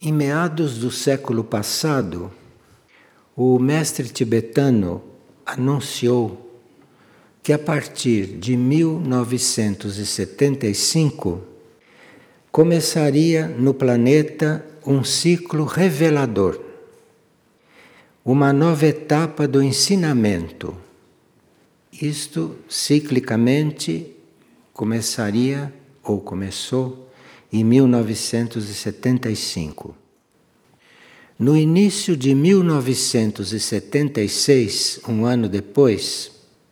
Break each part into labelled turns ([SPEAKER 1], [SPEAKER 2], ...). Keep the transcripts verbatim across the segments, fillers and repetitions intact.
[SPEAKER 1] Em meados do século passado, o mestre tibetano anunciou que a partir de mil novecentos e setenta e cinco começaria no planeta um ciclo revelador, uma nova etapa do ensinamento. Isto ciclicamente começaria ou começou em mil novecentos e setenta e cinco. No início de mil novecentos e setenta e seis, um ano depois,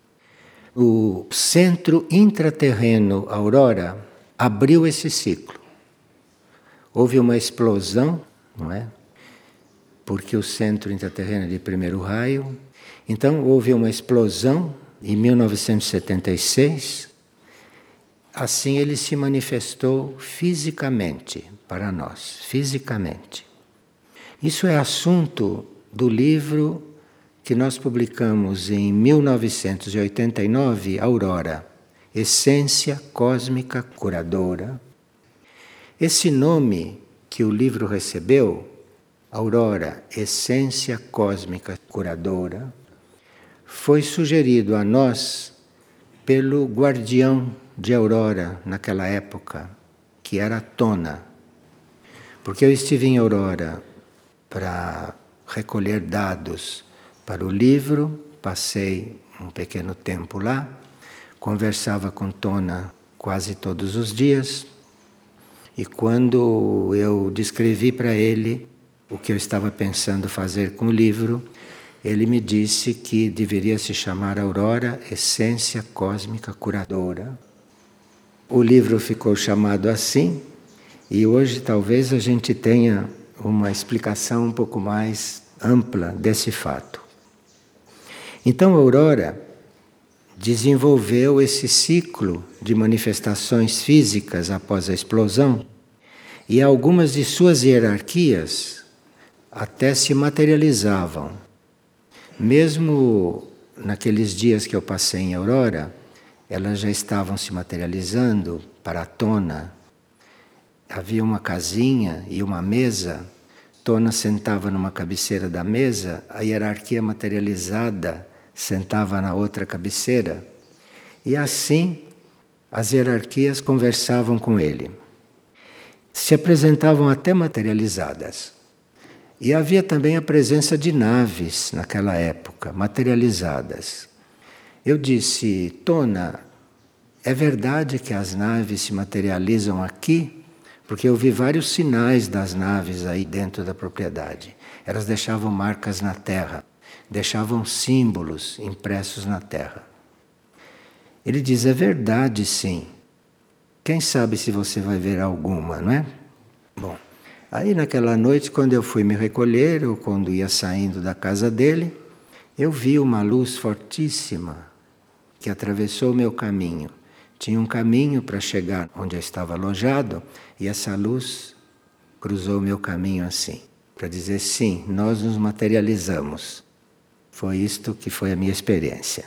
[SPEAKER 1] o Centro Intraterreno Aurora abriu esse ciclo. Houve uma explosão, não é? Porque o Centro Intraterreno é de primeiro raio. Então houve uma explosão em mil novecentos e setenta e seis. Assim ele se manifestou fisicamente para nós, fisicamente. Isso é assunto do livro que nós publicamos em mil novecentos e oitenta e nove, Aurora, Essência Cósmica Curadora. Esse nome que o livro recebeu, Aurora, Essência Cósmica Curadora, foi sugerido a nós pelo guardião de Aurora naquela época, que era Tona. Porque eu estive em Aurora para recolher dados para o livro, passei um pequeno tempo lá, conversava com Tona quase todos os dias, e quando eu descrevi para ele o que eu estava pensando fazer com o livro, ele me disse que deveria se chamar Aurora, Essência Cósmica Curadora. O livro ficou chamado assim, e hoje talvez a gente tenha uma explicação um pouco mais ampla desse fato. Então, a Aurora desenvolveu esse ciclo de manifestações físicas após a explosão, e algumas de suas hierarquias até se materializavam. Mesmo naqueles dias que eu passei em Aurora, elas já estavam se materializando para a Tona. Havia uma casinha e uma mesa. Tona sentava numa cabeceira da mesa, a hierarquia materializada sentava na outra cabeceira. E assim as hierarquias conversavam com ele. Se apresentavam até materializadas. E havia também a presença de naves naquela época, materializadas. Eu disse, Tona, é verdade que as naves se materializam aqui? Porque eu vi vários sinais das naves aí dentro da propriedade. Elas deixavam marcas na terra, deixavam símbolos impressos na terra. Ele diz, é verdade sim. Quem sabe se você vai ver alguma, não é? Bom, aí naquela noite, quando eu fui me recolher, ou quando ia saindo da casa dele, eu vi uma luz fortíssima que atravessou o meu caminho. Tinha um caminho para chegar onde eu estava alojado, e essa luz cruzou o meu caminho assim, para dizer sim, nós nos materializamos. Foi isto que foi a minha experiência.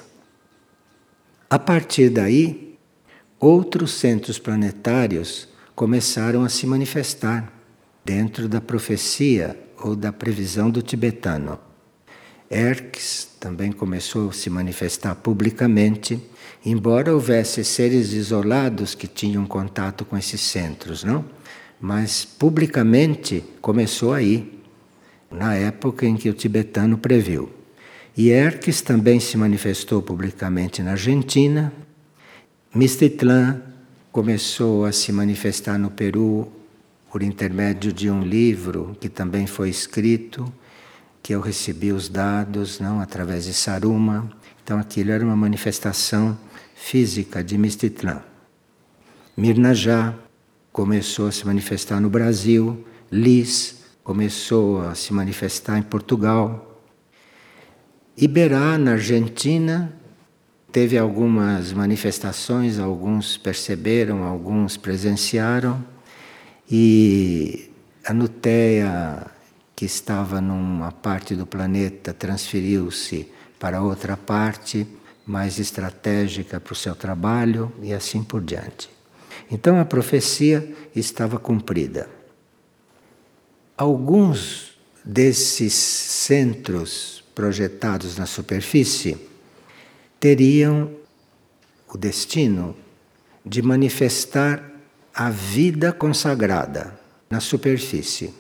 [SPEAKER 1] A partir daí, outros centros planetários começaram a se manifestar dentro da profecia ou da previsão do tibetano. Erques também começou a se manifestar publicamente, embora houvesse seres isolados que tinham contato com esses centros, não? Mas publicamente começou aí, na época em que o tibetano previu. E Erques também se manifestou publicamente na Argentina. Mistitlan começou a se manifestar no Peru por intermédio de um livro que também foi escrito, que eu recebi os dados, não, através de Saruma. Então aquilo era uma manifestação física de Mistitlan. Mirnajá começou a se manifestar no Brasil, Lis começou a se manifestar em Portugal. Iberá, na Argentina, teve algumas manifestações, alguns perceberam, alguns presenciaram, e a Nuteia, que estava numa parte do planeta, transferiu-se para outra parte, mais estratégica para o seu trabalho, e assim por diante. Então a profecia estava cumprida. Alguns desses centros projetados na superfície teriam o destino de manifestar a vida consagrada na superfície.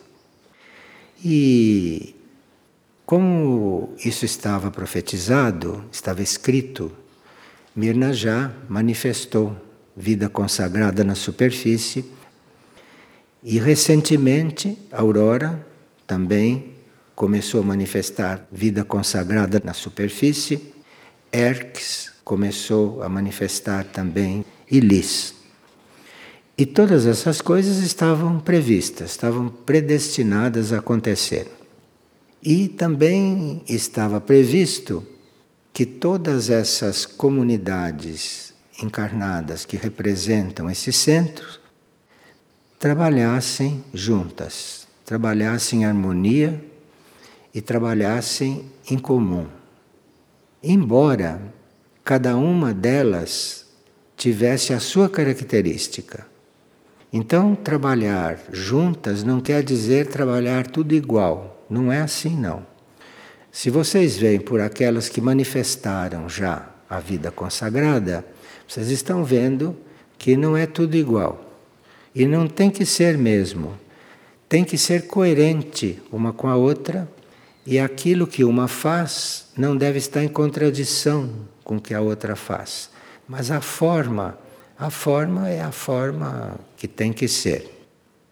[SPEAKER 1] E como isso estava profetizado, estava escrito, Mirna já manifestou vida consagrada na superfície. E recentemente, Aurora também começou a manifestar vida consagrada na superfície. Erques começou a manifestar também, e Lis. E todas essas coisas estavam previstas, estavam predestinadas a acontecer. E também estava previsto que todas essas comunidades encarnadas que representam esses centros trabalhassem juntas, trabalhassem em harmonia e trabalhassem em comum. Embora cada uma delas tivesse a sua característica. Então, trabalhar juntas não quer dizer trabalhar tudo igual. Não é assim, não. Se vocês veem por aquelas que manifestaram já a vida consagrada, vocês estão vendo que não é tudo igual. E não tem que ser mesmo. Tem que ser coerente uma com a outra, e aquilo que uma faz não deve estar em contradição com o que a outra faz. Mas a forma, a forma é a forma que tem que ser.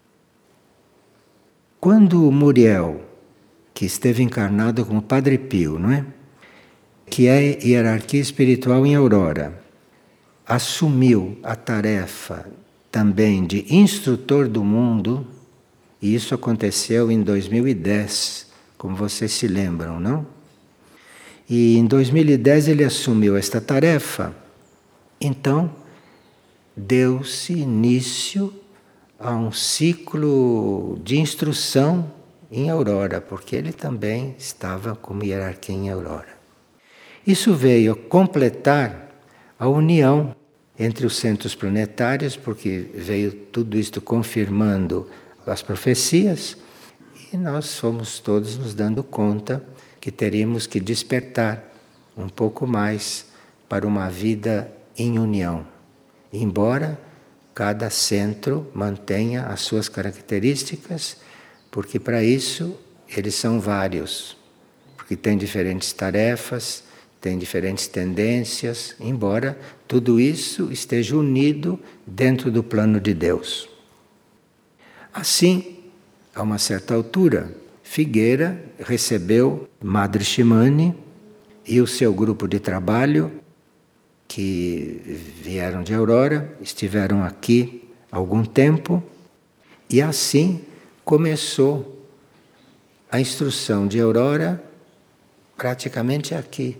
[SPEAKER 1] Quando Muriel, que esteve encarnado como Padre Pio, não é? Que é hierarquia espiritual em Aurora, assumiu a tarefa também de instrutor do mundo, e isso aconteceu em dois mil e dez, como vocês se lembram, não? E em dois mil e dez ele assumiu esta tarefa, então deu-se início a um ciclo de instrução em Aurora, porque ele também estava como hierarquia em Aurora. Isso veio completar a união entre os centros planetários, porque veio tudo isto confirmando as profecias, e nós fomos todos nos dando conta que teríamos que despertar um pouco mais para uma vida em união, embora cada centro mantenha as suas características, porque para isso eles são vários, porque têm diferentes tarefas, têm diferentes tendências, embora tudo isso esteja unido dentro do plano de Deus. Assim, a uma certa altura, Figueira recebeu Madre Shimane e o seu grupo de trabalho, que vieram de Aurora, estiveram aqui há algum tempo, e assim começou a instrução de Aurora praticamente aqui.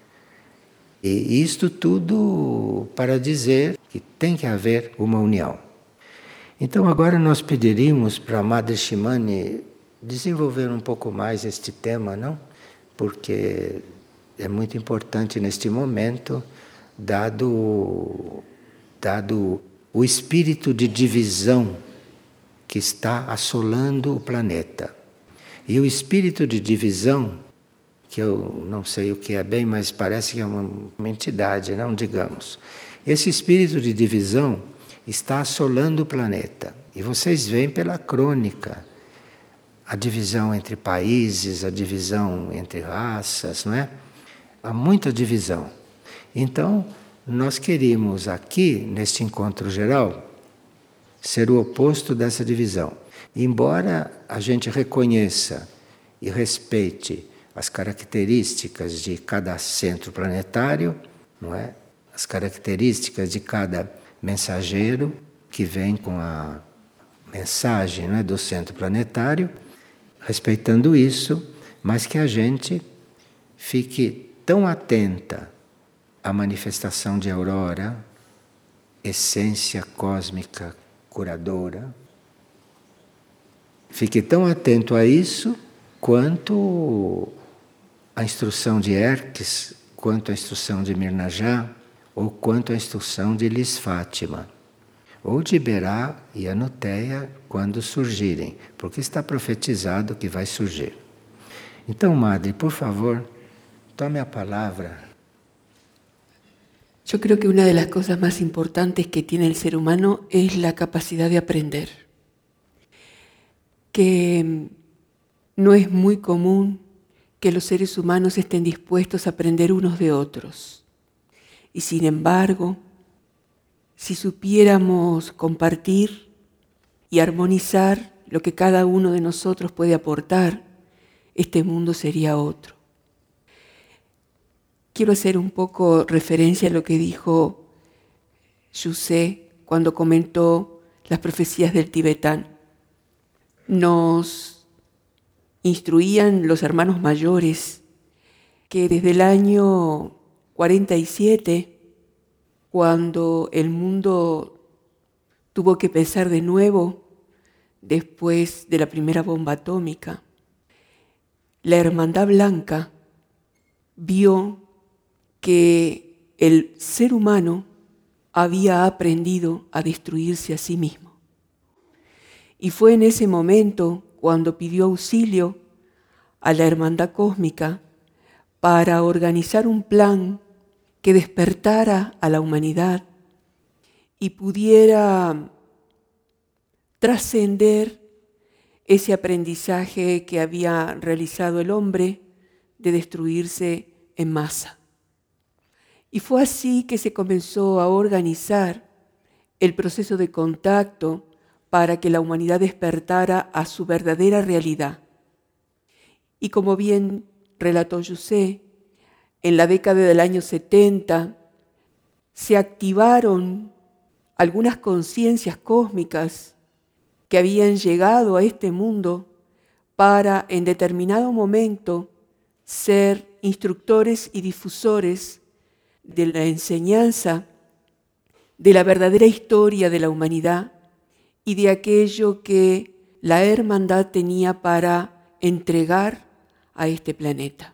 [SPEAKER 1] E isto tudo para dizer que tem que haver uma união. Então agora nós pediríamos para a Madre Shimane desenvolver um pouco mais este tema, não? Porque é muito importante neste momento, dado, dado o espírito de divisão que está assolando o planeta. E o espírito de divisão, que eu não sei o que é bem, mas parece que é uma, uma entidade, não digamos. Esse espírito de divisão está assolando o planeta. E vocês veem pela crônica a divisão entre países, a divisão entre raças, não é? Há muita divisão. Então, nós queríamos aqui, neste encontro geral, ser o oposto dessa divisão. Embora a gente reconheça e respeite as características de cada centro planetário, não é? As características de cada mensageiro que vem com a mensagem, não é, do centro planetário, respeitando isso, mas que a gente fique tão atenta à manifestação de Aurora, essência cósmica curadora, fique tão atento a isso quanto a instrução de Erques, quanto a instrução de Mirna Já, ou quanto a instrução de Lis Fátima. ou de Berá e Anuteia quando surgirem, porque está profetizado que vai surgir. Então, Madre, por favor, tome a palavra.
[SPEAKER 2] Yo creo que una de las cosas más importantes que tiene el ser humano es la capacidad de aprender. Que no es muy común que los seres humanos estén dispuestos a aprender unos de otros. Y sin embargo, si supiéramos compartir y armonizar lo que cada uno de nosotros puede aportar, este mundo sería otro. Quiero hacer un poco referencia a lo que dijo Yusé cuando comentó las profecías del tibetano. Nos instruían los hermanos mayores que desde el año cuarenta y siete, cuando el mundo tuvo que empezar de nuevo después de la primera bomba atómica, la Hermandad Blanca vio que el ser humano había aprendido a destruirse a sí mismo. Y fue en ese momento cuando pidió auxilio a la Hermandad Cósmica para organizar un plan que despertara a la humanidad y pudiera trascender ese aprendizaje que había realizado el hombre de destruirse en masa. Y fue así que se comenzó a organizar el proceso de contacto para que la humanidad despertara a su verdadera realidad. Y como bien relató Yusé, en la década del año setenta se activaron algunas conciencias cósmicas que habían llegado a este mundo para, en determinado momento, ser instructores y difusores de la enseñanza de la verdadera historia de la humanidad y de aquello que la hermandad tenía para entregar a este planeta.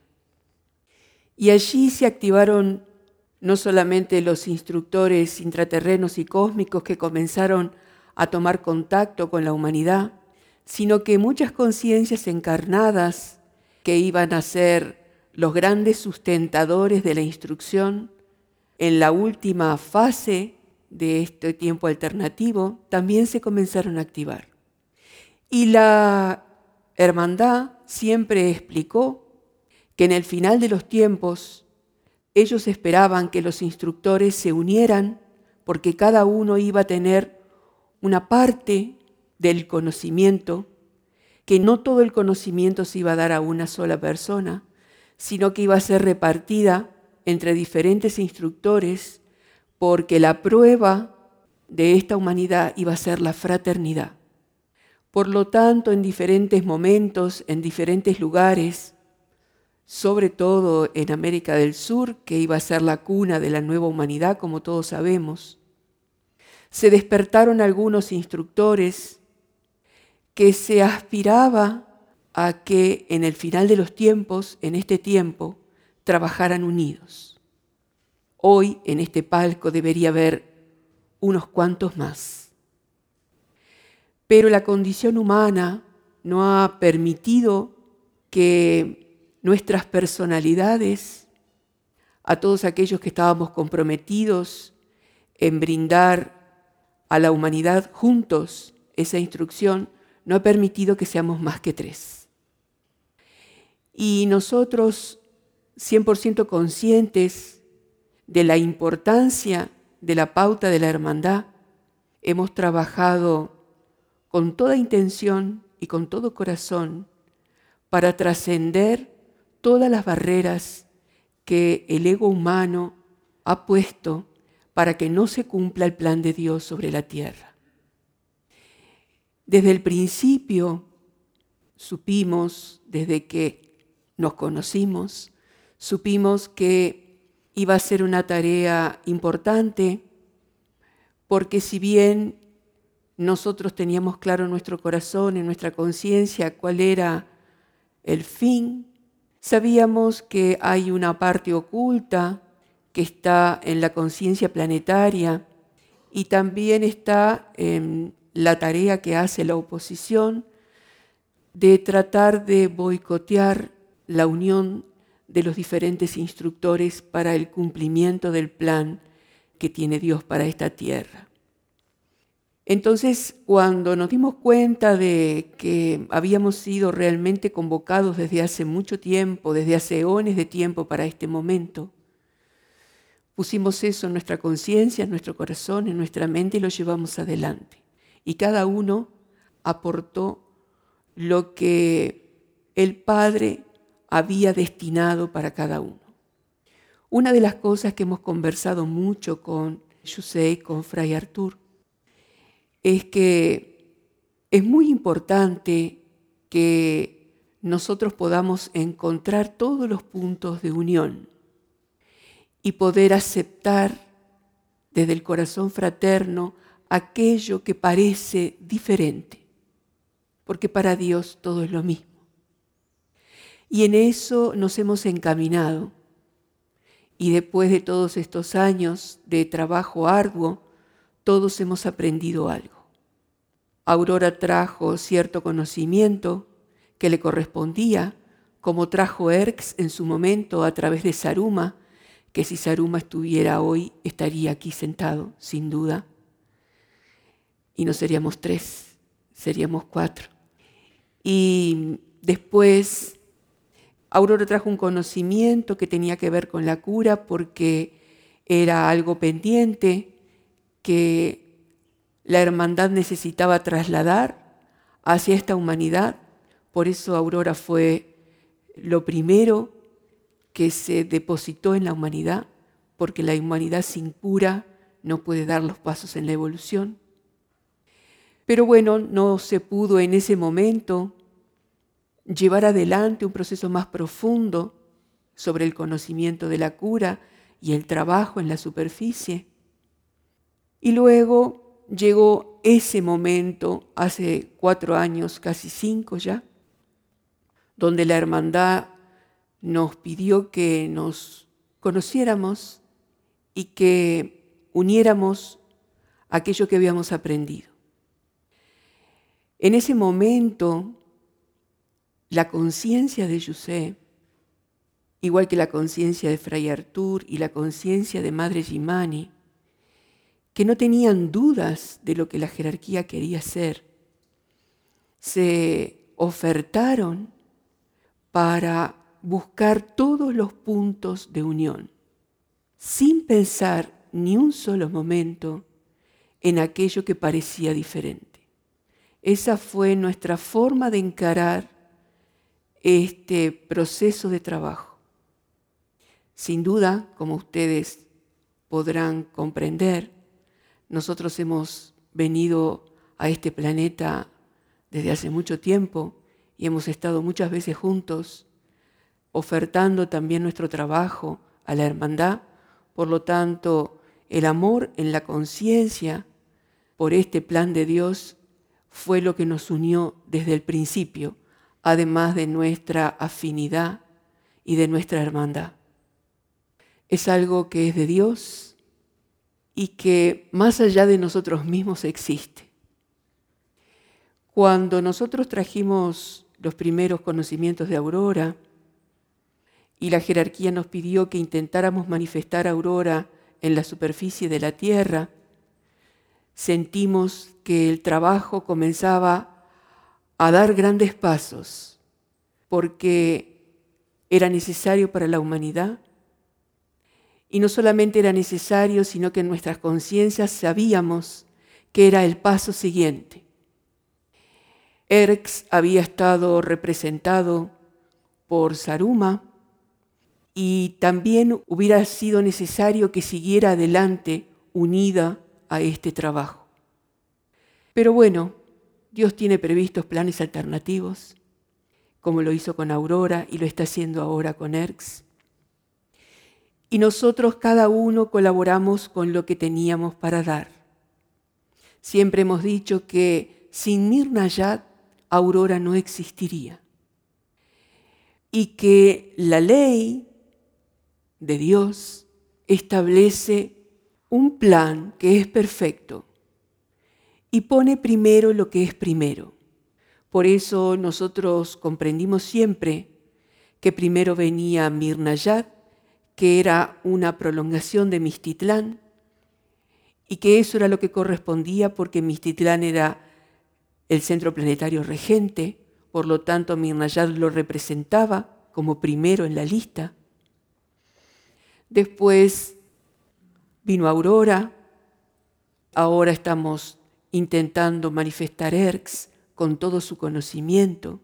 [SPEAKER 2] Y allí se activaron no solamente los instructores intraterrenos y cósmicos que comenzaron a tomar contacto con la humanidad, sino que muchas conciencias encarnadas que iban a ser los grandes sustentadores de la instrucción en la última fase de este tiempo alternativo, también se comenzaron a activar. Y la hermandad siempre explicó que en el final de los tiempos ellos esperaban que los instructores se unieran porque cada uno iba a tener una parte del conocimiento, que no todo el conocimiento se iba a dar a una sola persona, sino que iba a ser repartida entre diferentes instructores, porque la prueba de esta humanidad iba a ser la fraternidad. Por lo tanto, en diferentes momentos, en diferentes lugares, sobre todo en América del Sur, que iba a ser la cuna de la nueva humanidad, como todos sabemos, se despertaron algunos instructores que se aspiraba a que en el final de los tiempos, en este tiempo, trabajaran unidos. Hoy en este palco debería haber unos cuantos más. Pero la condición humana no ha permitido que nuestras personalidades, a todos aquellos que estábamos comprometidos en brindar a la humanidad juntos esa instrucción, no ha permitido que seamos más que tres. Y nosotros, cien por ciento conscientes de la importancia de la pauta de la hermandad, hemos trabajado con toda intención y con todo corazón para trascender todas las barreras que el ego humano ha puesto para que no se cumpla el plan de Dios sobre la tierra. Desde el principio supimos, desde que nos conocimos, supimos que iba a ser una tarea importante, porque si bien nosotros teníamos claro en nuestro corazón, en nuestra conciencia, cuál era el fin, sabíamos que hay una parte oculta que está en la conciencia planetaria y también está en la tarea que hace la oposición de tratar de boicotear la unión de los diferentes instructores para el cumplimiento del plan que tiene Dios para esta tierra. Entonces, cuando nos dimos cuenta de que habíamos sido realmente convocados desde hace mucho tiempo, desde hace eones de tiempo para este momento, pusimos eso en nuestra conciencia, en nuestro corazón, en nuestra mente y lo llevamos adelante. Y cada uno aportó lo que el Padre había destinado para cada uno. Una de las cosas que hemos conversado mucho con Yusei, con Fray Artur, es que es muy importante que nosotros podamos encontrar todos los puntos de unión y poder aceptar desde el corazón fraterno aquello que parece diferente, porque para Dios todo es lo mismo. Y en eso nos hemos encaminado. Y después de todos estos años de trabajo arduo, todos hemos aprendido algo. Aurora trajo cierto conocimiento que le correspondía, como trajo Erx en su momento a través de Saruma, que si Saruma estuviera hoy estaría aquí sentado, sin duda. Y no seríamos tres, seríamos cuatro. Y después Aurora trajo un conocimiento que tenía que ver con la cura porque era algo pendiente que la hermandad necesitaba trasladar hacia esta humanidad. Por eso Aurora fue lo primero que se depositó en la humanidad, porque la humanidad sin cura no puede dar los pasos en la evolución. Pero bueno, no se pudo en ese momento llevar adelante un proceso más profundo sobre el conocimiento de la cura y el trabajo en la superficie. Y luego llegó ese momento, hace cuatro años, casi cinco ya, donde la hermandad nos pidió que nos conociéramos y que uniéramos aquello que habíamos aprendido. En ese momento, la conciencia de Yusei, igual que la conciencia de Fray Artur y la conciencia de Madre Jimani, que no tenían dudas de lo que la jerarquía quería hacer, se ofertaron para buscar todos los puntos de unión, sin pensar ni un solo momento en aquello que parecía diferente. Esa fue nuestra forma de encarar este proceso de trabajo. Sin duda, como ustedes podrán comprender, nosotros hemos venido a este planeta desde hace mucho tiempo y hemos estado muchas veces juntos, ofertando también nuestro trabajo a la hermandad. Por lo tanto, el amor en la conciencia por este plan de Dios fue lo que nos unió desde el principio, además de nuestra afinidad y de nuestra hermandad. Es algo que es de Dios y que más allá de nosotros mismos existe. Cuando nosotros trajimos los primeros conocimientos de Aurora y la jerarquía nos pidió que intentáramos manifestar a Aurora en la superficie de la tierra, sentimos que el trabajo comenzaba a dar grandes pasos, porque era necesario para la humanidad. Y no solamente era necesario, sino que en nuestras conciencias sabíamos que era el paso siguiente. Erx había estado representado por Saruma y también hubiera sido necesario que siguiera adelante unida a este trabajo. Pero bueno, Dios tiene previstos planes alternativos, como lo hizo con Aurora y lo está haciendo ahora con Erx. Y nosotros cada uno colaboramos con lo que teníamos para dar. Siempre hemos dicho que sin Mir Nayat, Aurora no existiría. Y que la ley de Dios establece un plan que es perfecto y pone primero lo que es primero. Por eso nosotros comprendimos siempre que primero venía Mirnayat, que era una prolongación de Mixtitlán, y que eso era lo que correspondía porque Mixtitlán era el centro planetario regente, por lo tanto Mirnayat lo representaba como primero en la lista. Después vino Aurora, ahora estamos intentando manifestar Erx con todo su conocimiento.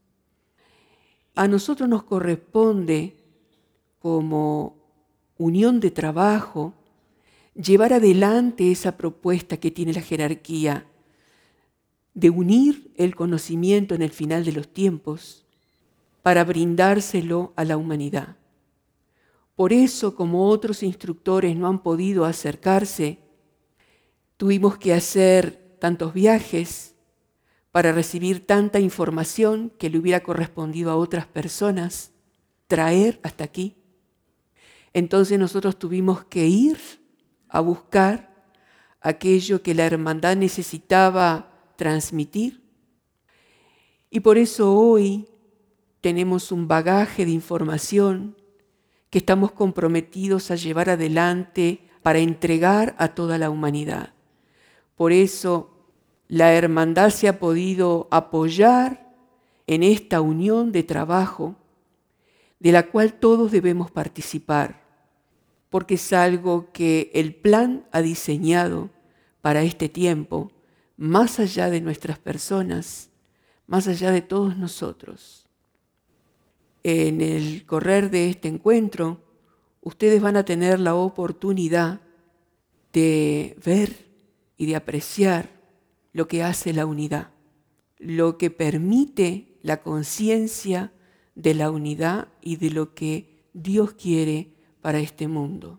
[SPEAKER 2] A nosotros nos corresponde, como unión de trabajo, llevar adelante esa propuesta que tiene la jerarquía de unir el conocimiento en el final de los tiempos para brindárselo a la humanidad. Por eso, como otros instructores no han podido acercarse, tuvimos que hacer tantos viajes para recibir tanta información que le hubiera correspondido a otras personas traer hasta aquí. Entonces nosotros tuvimos que ir a buscar aquello que la hermandad necesitaba transmitir. Y por eso hoy tenemos un bagaje de información que estamos comprometidos a llevar adelante para entregar a toda la humanidad. Por eso la hermandad se ha podido apoyar en esta unión de trabajo de la cual todos debemos participar, porque es algo que el plan ha diseñado para este tiempo, más allá de nuestras personas, más allá de todos nosotros. En el correr de este encuentro, ustedes van a tener la oportunidad de ver y de apreciar lo que hace la unidad, lo que permite la conciencia de la unidad y de lo que Dios quiere para este mundo.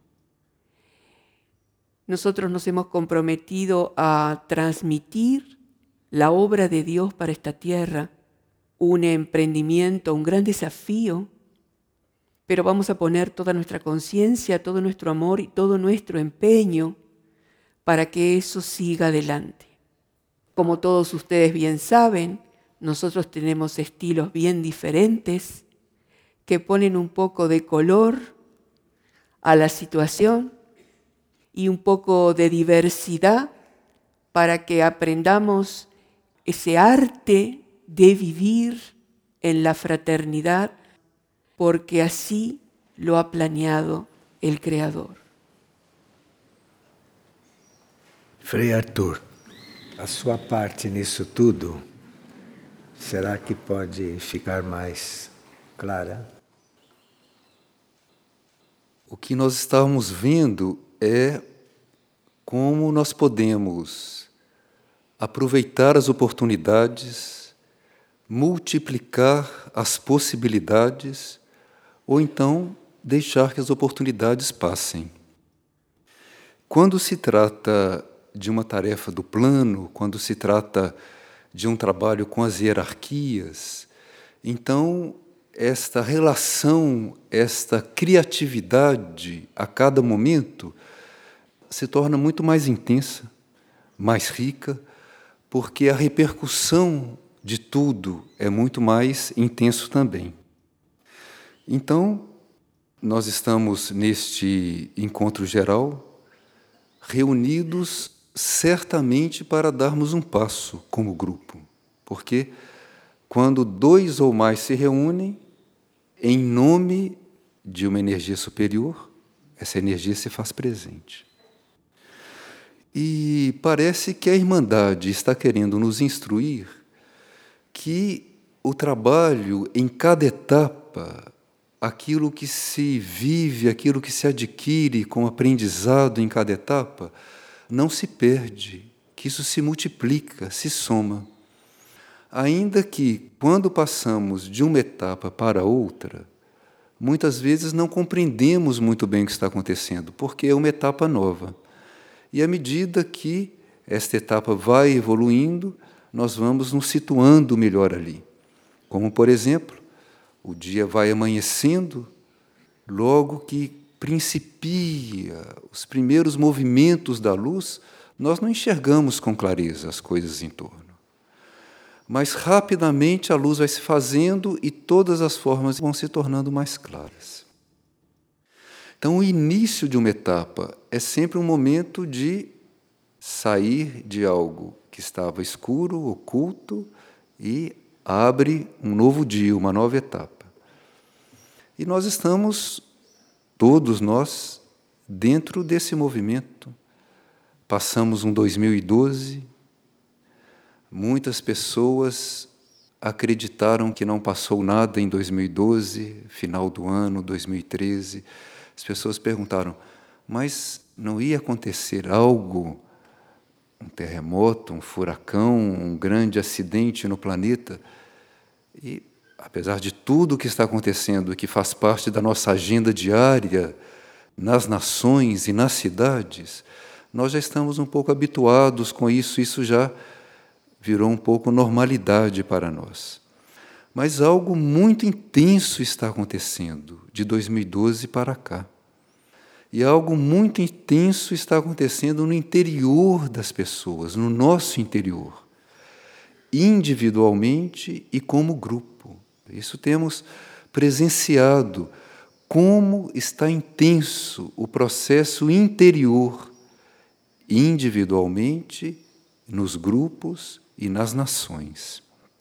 [SPEAKER 2] Nosotros nos hemos comprometido a transmitir la obra de Dios para esta tierra, un emprendimiento, un gran desafío, pero vamos a poner toda nuestra conciencia, todo nuestro amor y todo nuestro empeño para que eso siga adelante. Como todos ustedes bien saben, nosotros tenemos estilos bien diferentes que ponen un poco de color a la situación y un poco de diversidad para que aprendamos ese arte de vivir en la fraternidad, porque así lo ha planeado el Creador.
[SPEAKER 1] Frei Arthur, a sua parte nisso tudo, será que pode ficar mais clara?
[SPEAKER 3] O que nós estamos vendo é como nós podemos aproveitar as oportunidades, multiplicar as possibilidades, ou então deixar que as oportunidades passem. Quando se trata de uma tarefa do plano, quando se trata de um trabalho com as hierarquias, então esta relação, esta criatividade a cada momento se torna muito mais intensa, mais rica, porque a repercussão de tudo é muito mais intenso também. Então, nós estamos neste encontro geral reunidos certamente para darmos um passo como grupo, porque quando dois ou mais se reúnem em nome de uma energia superior, essa energia se faz presente. E parece que a Irmandade está querendo nos instruir que o trabalho em cada etapa, aquilo que se vive, aquilo que se adquire com aprendizado em cada etapa, não se perde, que isso se multiplica, se soma. Ainda que, quando passamos de uma etapa para outra, muitas vezes não compreendemos muito bem o que está acontecendo, porque é uma etapa nova. E à medida que esta etapa vai evoluindo, nós vamos nos situando melhor ali. Como, por exemplo, o dia vai amanhecendo, logo que principia, os primeiros movimentos da luz, nós não enxergamos com clareza as coisas em torno. Mas rapidamente a luz vai se fazendo e todas as formas vão se tornando mais claras. Então, o início de uma etapa é sempre um momento de sair de algo que estava escuro, oculto, e abre um novo dia, uma nova etapa. E nós estamos, todos nós, dentro desse movimento. Passamos um dois mil e doze, muitas pessoas acreditaram que não passou nada em dois mil e doze, final do ano, dois mil e treze. As pessoas perguntaram, mas não ia acontecer algo, um terremoto, um furacão, um grande acidente no planeta? E, apesar de tudo o que está acontecendo, que faz parte da nossa agenda diária, nas nações e nas cidades, nós já estamos um pouco habituados com isso, isso já virou um pouco normalidade para nós. Mas algo muito intenso está acontecendo de dois mil e doze para cá. E algo muito intenso está acontecendo no interior das pessoas, no nosso interior, individualmente e como grupo. Isso temos presenciado, como está intenso o processo interior, individualmente, nos grupos e nas nações.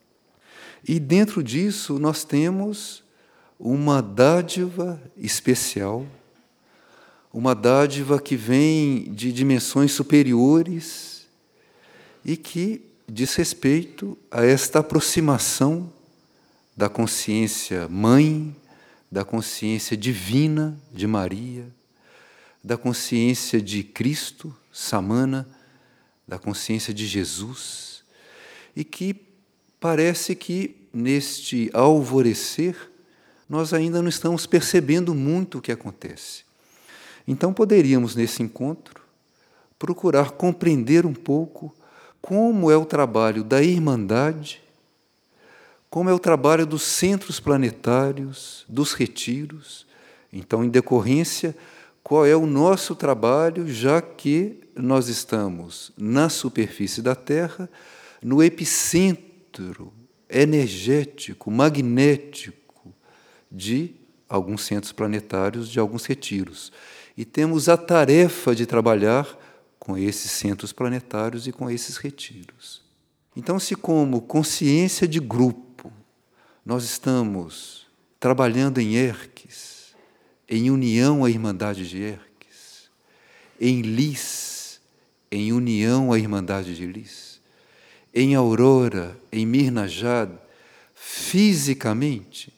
[SPEAKER 3] E dentro disso nós temos uma dádiva especial, uma dádiva que vem de dimensões superiores e que diz respeito a esta aproximação da consciência mãe, da consciência divina de Maria, da consciência de Cristo, Samana, da consciência de Jesus, e que parece que, neste alvorecer, nós ainda não estamos percebendo muito o que acontece. Então, poderíamos, nesse encontro, procurar compreender um pouco como é o trabalho da Irmandade, como é o trabalho dos centros planetários, dos retiros. Então, em decorrência, qual é o nosso trabalho, já que nós estamos na superfície da Terra, no epicentro energético, magnético de alguns centros planetários, de alguns retiros. E temos a tarefa de trabalhar com esses centros planetários e com esses retiros. Então, se como consciência de grupo, nós estamos trabalhando em Erques, em união à Irmandade de Erques, em Lis, em união à Irmandade de Lis, em Aurora, em Mirnajad, fisicamente,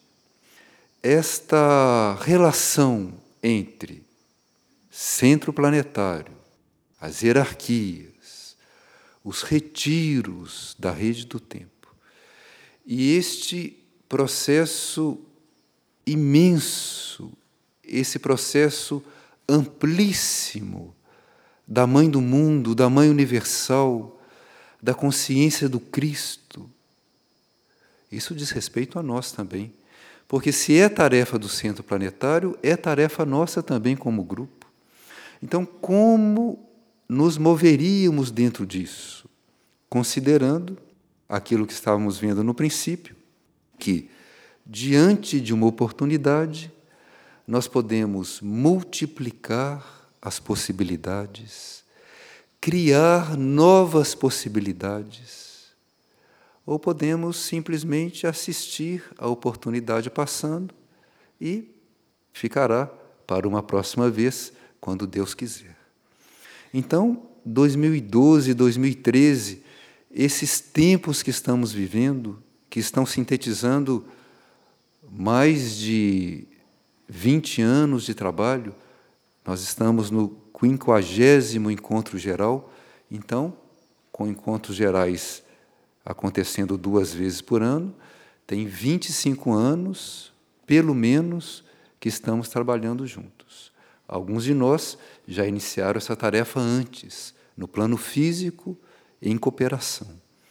[SPEAKER 3] esta relação entre centro planetário, as hierarquias, os retiros da rede do tempo, e este processo imenso, esse processo amplíssimo da Mãe do Mundo, da Mãe Universal, da consciência do Cristo. Isso diz respeito a nós também, porque se é tarefa do centro planetário, é tarefa nossa também como grupo. Então, como nos moveríamos dentro disso? Considerando aquilo que estávamos vendo no princípio, que, diante de uma oportunidade, nós podemos multiplicar as possibilidades, criar novas possibilidades, ou podemos simplesmente assistir à oportunidade passando e ficará para uma próxima vez, quando Deus quiser. Então, dois mil e doze, dois mil e treze, esses tempos que estamos vivendo, que estão sintetizando mais de vinte anos de trabalho, nós estamos no quinquagésimo encontro geral, então, com encontros gerais acontecendo duas vezes por ano, tem vinte e cinco anos, pelo menos, que estamos trabalhando juntos. Alguns de nós já iniciaram essa tarefa antes, no plano físico, em cooperação.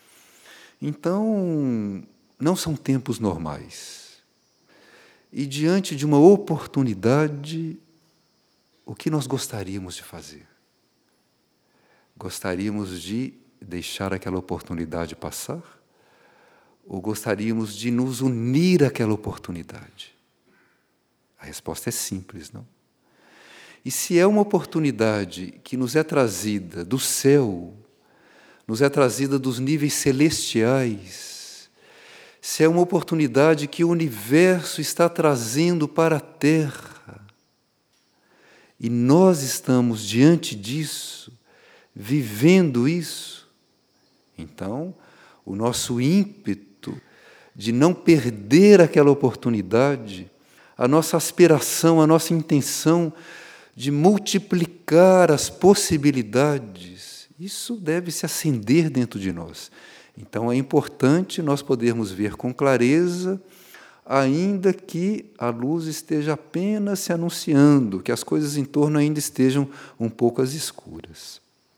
[SPEAKER 3] Então, não são tempos normais. E diante de uma oportunidade, o que nós gostaríamos de fazer? Gostaríamos de deixar aquela oportunidade passar? Ou gostaríamos de nos unir àquela oportunidade? A resposta é simples, não? E se é uma oportunidade que nos é trazida do céu, nos é trazida dos níveis celestiais, se é uma oportunidade que o universo está trazendo para a Terra, e nós estamos diante disso, vivendo isso, então o nosso ímpeto de não perder aquela oportunidade, a nossa aspiração, a nossa intenção de multiplicar as possibilidades, isso deve se acender dentro de nós. Então é importante nós podermos ver com clareza, ainda que a luz esteja apenas se anunciando, que as coisas em torno ainda estejam um pouco às escuras.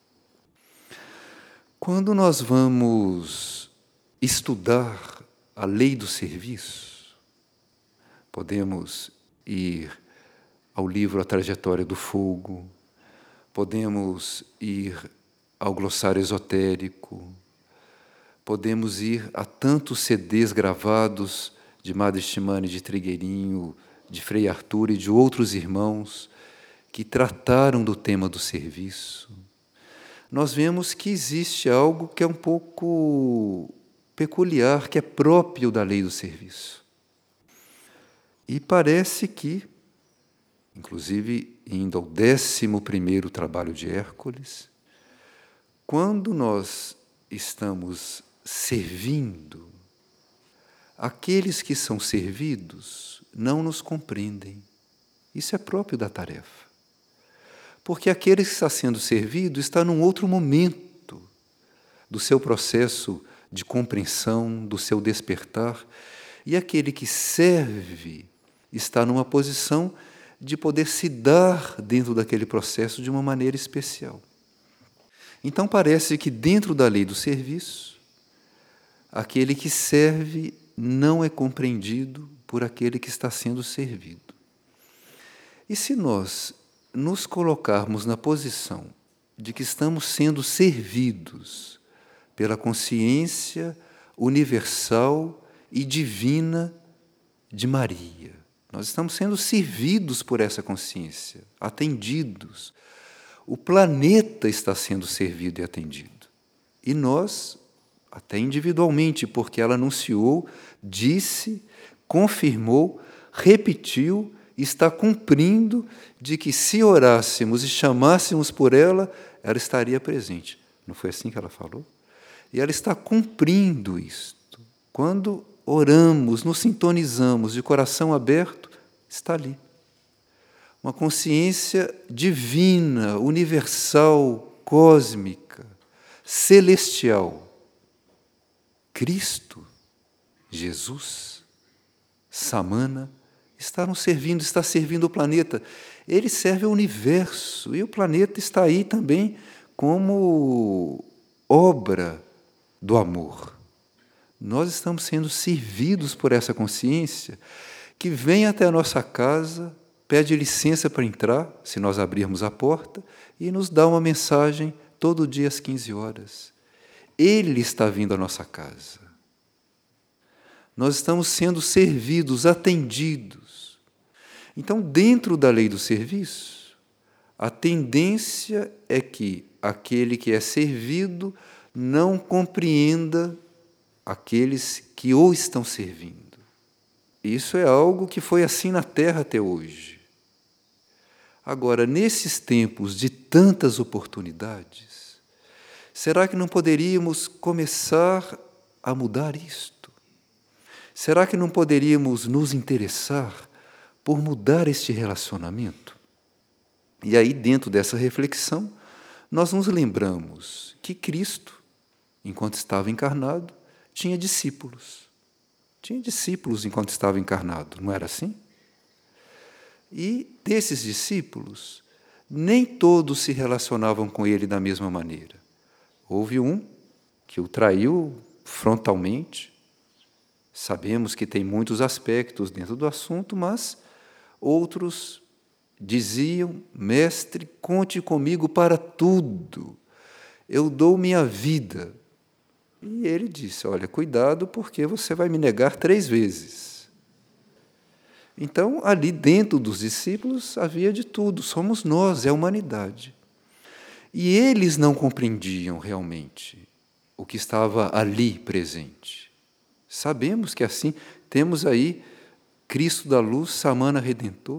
[SPEAKER 3] Quando nós vamos estudar a lei do serviço, podemos ir ao livro A Trajetória do Fogo, podemos ir ao glossário esotérico, podemos ir a tantos C Ds gravados de Madre Shimane de Trigueirinho, de Frei Arthur e de outros irmãos que trataram do tema do serviço. Nós vemos que existe algo que é um pouco peculiar, que é próprio da lei do serviço. E parece que, inclusive indo ao décimo primeiro trabalho de Hércules, quando nós estamos servindo, aqueles que são servidos não nos compreendem. Isso é próprio da tarefa. Porque aquele que está sendo servido está num outro momento do seu processo de compreensão, do seu despertar, e aquele que serve está numa posição de poder se dar dentro daquele processo de uma maneira especial. Então parece que dentro da lei do serviço, aquele que serve não é compreendido por aquele que está sendo servido. E se nós nos colocarmos na posição de que estamos sendo servidos pela consciência universal e divina de Maria, nós estamos sendo servidos por essa consciência, atendidos. O planeta está sendo servido e atendido. E nós, até individualmente, porque ela anunciou, disse, confirmou, repetiu, está cumprindo de que se orássemos e chamássemos por ela, ela estaria presente. Não foi assim que ela falou? E ela está cumprindo isto. Quando oramos, nos sintonizamos de coração aberto, está ali. Uma consciência divina, universal, cósmica, celestial. Cristo, Jesus, Samana, está nos servindo, está servindo o planeta. Ele serve ao universo e o planeta está aí também como obra do amor. Nós estamos sendo servidos por essa consciência que vem até a nossa casa, pede licença para entrar, se nós abrirmos a porta, e nos dá uma mensagem todo dia às quinze horas. Ele está vindo à nossa casa. Nós estamos sendo servidos, atendidos. Então, dentro da lei do serviço, a tendência é que aquele que é servido não compreenda aqueles que o estão servindo. Isso é algo que foi assim na Terra até hoje. Agora, nesses tempos de tantas oportunidades, será que não poderíamos começar a mudar isto? Será que não poderíamos nos interessar por mudar este relacionamento? E aí, dentro dessa reflexão, nós nos lembramos que Cristo, enquanto estava encarnado, tinha discípulos. Tinha discípulos enquanto estava encarnado, não era assim? E desses discípulos, nem todos se relacionavam com ele da mesma maneira. Houve um que o traiu frontalmente. Sabemos que tem muitos aspectos dentro do assunto, mas outros diziam: Mestre, conte comigo para tudo, eu dou minha vida. E ele disse: olha, cuidado, porque você vai me negar três vezes. Então, ali dentro dos discípulos havia de tudo, somos nós, é a humanidade. E eles não compreendiam realmente o que estava ali presente. Sabemos que assim, temos aí Cristo da luz, Samana Redentor,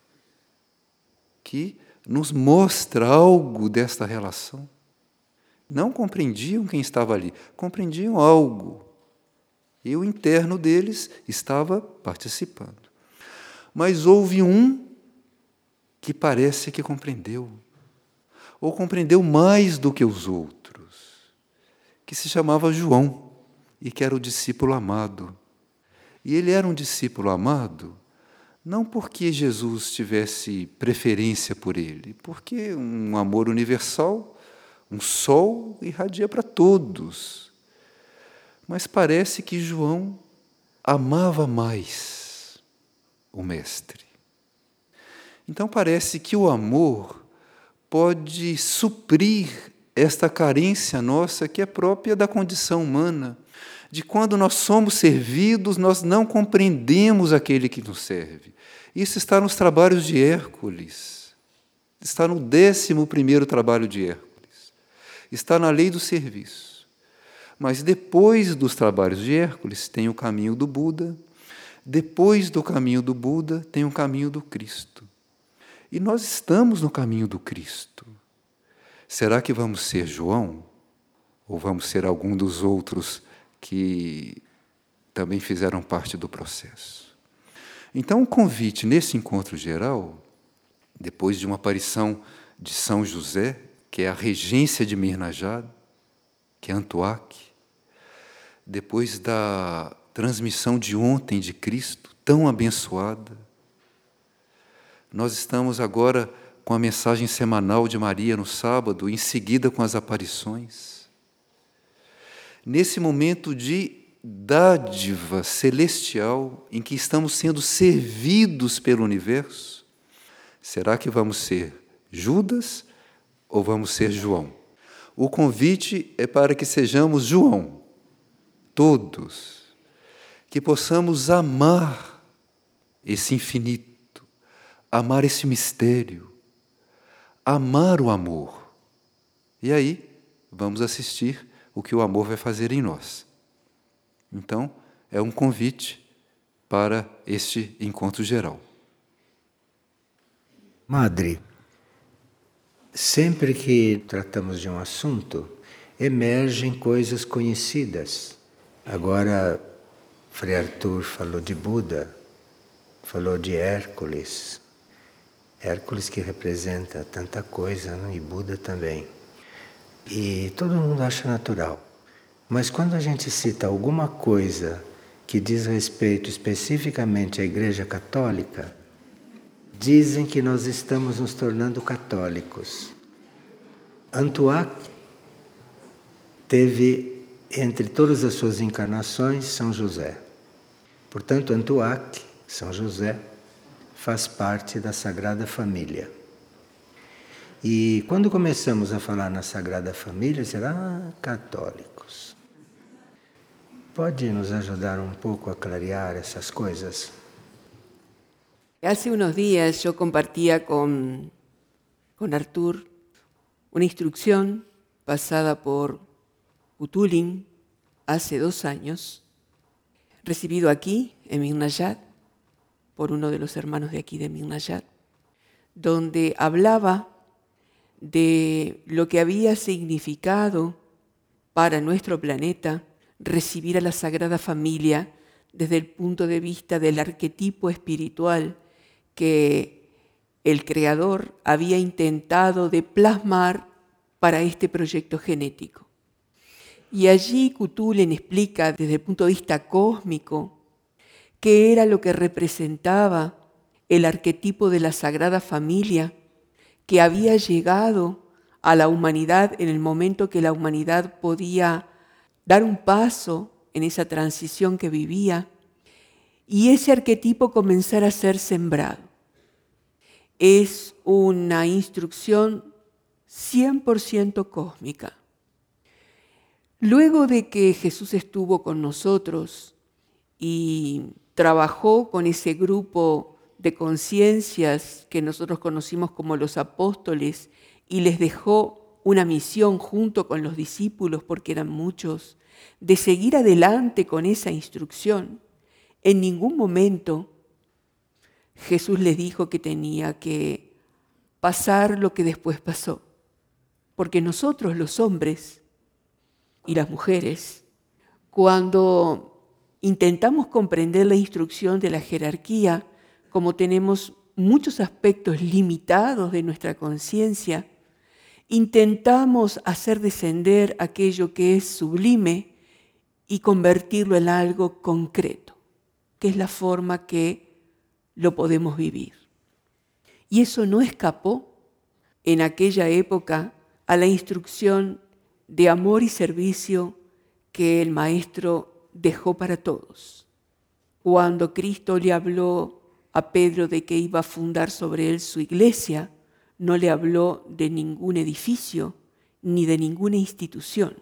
[SPEAKER 3] que nos mostra algo desta relação. Não compreendiam quem estava ali, compreendiam algo. E o interno deles estava participando. Mas houve um que parece que compreendeu, ou compreendeu mais do que os outros, que se chamava João, e que era o discípulo amado. E ele era um discípulo amado, não porque Jesus tivesse preferência por ele, porque um amor universal, um sol, irradia para todos. Mas parece que João amava mais o Mestre. Então parece que o amor pode suprir esta carência nossa que é própria da condição humana, de quando nós somos servidos, nós não compreendemos aquele que nos serve. Isso está nos trabalhos de Hércules, está no décimo primeiro trabalho de Hércules, está na lei do serviço. Mas depois dos trabalhos de Hércules tem o caminho do Buda, depois do caminho do Buda tem o caminho do Cristo. E nós estamos no caminho do Cristo. Será que vamos ser João? Ou vamos ser algum dos outros que também fizeram parte do processo? Então, o convite nesse encontro geral, depois de uma aparição de São José, que é a regência de Mirnajad, que é Antuac, depois da transmissão de ontem de Cristo, tão abençoada, nós estamos agora com a mensagem semanal de Maria no sábado, em seguida com as aparições. Nesse momento de dádiva celestial, em que estamos sendo servidos pelo universo, será que vamos ser Judas ou vamos ser João? O convite é para que sejamos João, todos, que possamos amar esse infinito, amar esse mistério, amar o amor. E aí, vamos assistir o que o amor vai fazer em nós. Então, é um convite para este encontro geral.
[SPEAKER 1] Madre, sempre que tratamos de um assunto, emergem coisas conhecidas. Agora, Frei Arthur falou de Buda, falou de Hércules. Hércules que representa tanta coisa, né? E Buda também. E todo mundo acha natural. Mas quando a gente cita alguma coisa que diz respeito especificamente à Igreja Católica, dizem que nós estamos nos tornando católicos. Antuac teve, entre todas as suas encarnações, São José. Portanto, Antuac, São José, faz parte da Sagrada Família. E quando começamos a falar na Sagrada Família, será ah, católicos. Pode nos ajudar un poco a clarear esas cosas?
[SPEAKER 2] Hace unos días yo compartía con, con Artur una instrucción pasada por Kutulin hace dos años, recibido aquí en Mirnajad por uno de los hermanos de aquí de Mirnajad, donde hablaba de lo que había significado para nuestro planeta recibir a la Sagrada Familia desde el punto de vista del arquetipo espiritual que el Creador había intentado de plasmar para este proyecto genético. Y allí Kutulin explica desde el punto de vista cósmico qué era lo que representaba el arquetipo de la Sagrada Familia que había llegado a la humanidad en el momento que la humanidad podía dar un paso en esa transición que vivía y ese arquetipo comenzar a ser sembrado. es una instrucción cien por ciento cósmica. Luego de que Jesús estuvo con nosotros y trabajó con ese grupo de conciencias que nosotros conocimos como los apóstoles y les dejó una misión junto con los discípulos, porque eran muchos, de seguir adelante con esa instrucción, en ningún momento Jesús les dijo que tenía que pasar lo que después pasó. Porque nosotros los hombres y las mujeres, cuando intentamos comprender la instrucción de la jerarquía, como tenemos muchos aspectos limitados de nuestra conciencia, intentamos hacer descender aquello que es sublime y convertirlo en algo concreto, que es la forma que lo podemos vivir. Y eso no escapó en aquella época a la instrucción de amor y servicio que el Maestro dejó para todos. Cuando Cristo le habló a Pedro de que iba a fundar sobre él su iglesia, no le habló de ningún edificio ni de ninguna institución.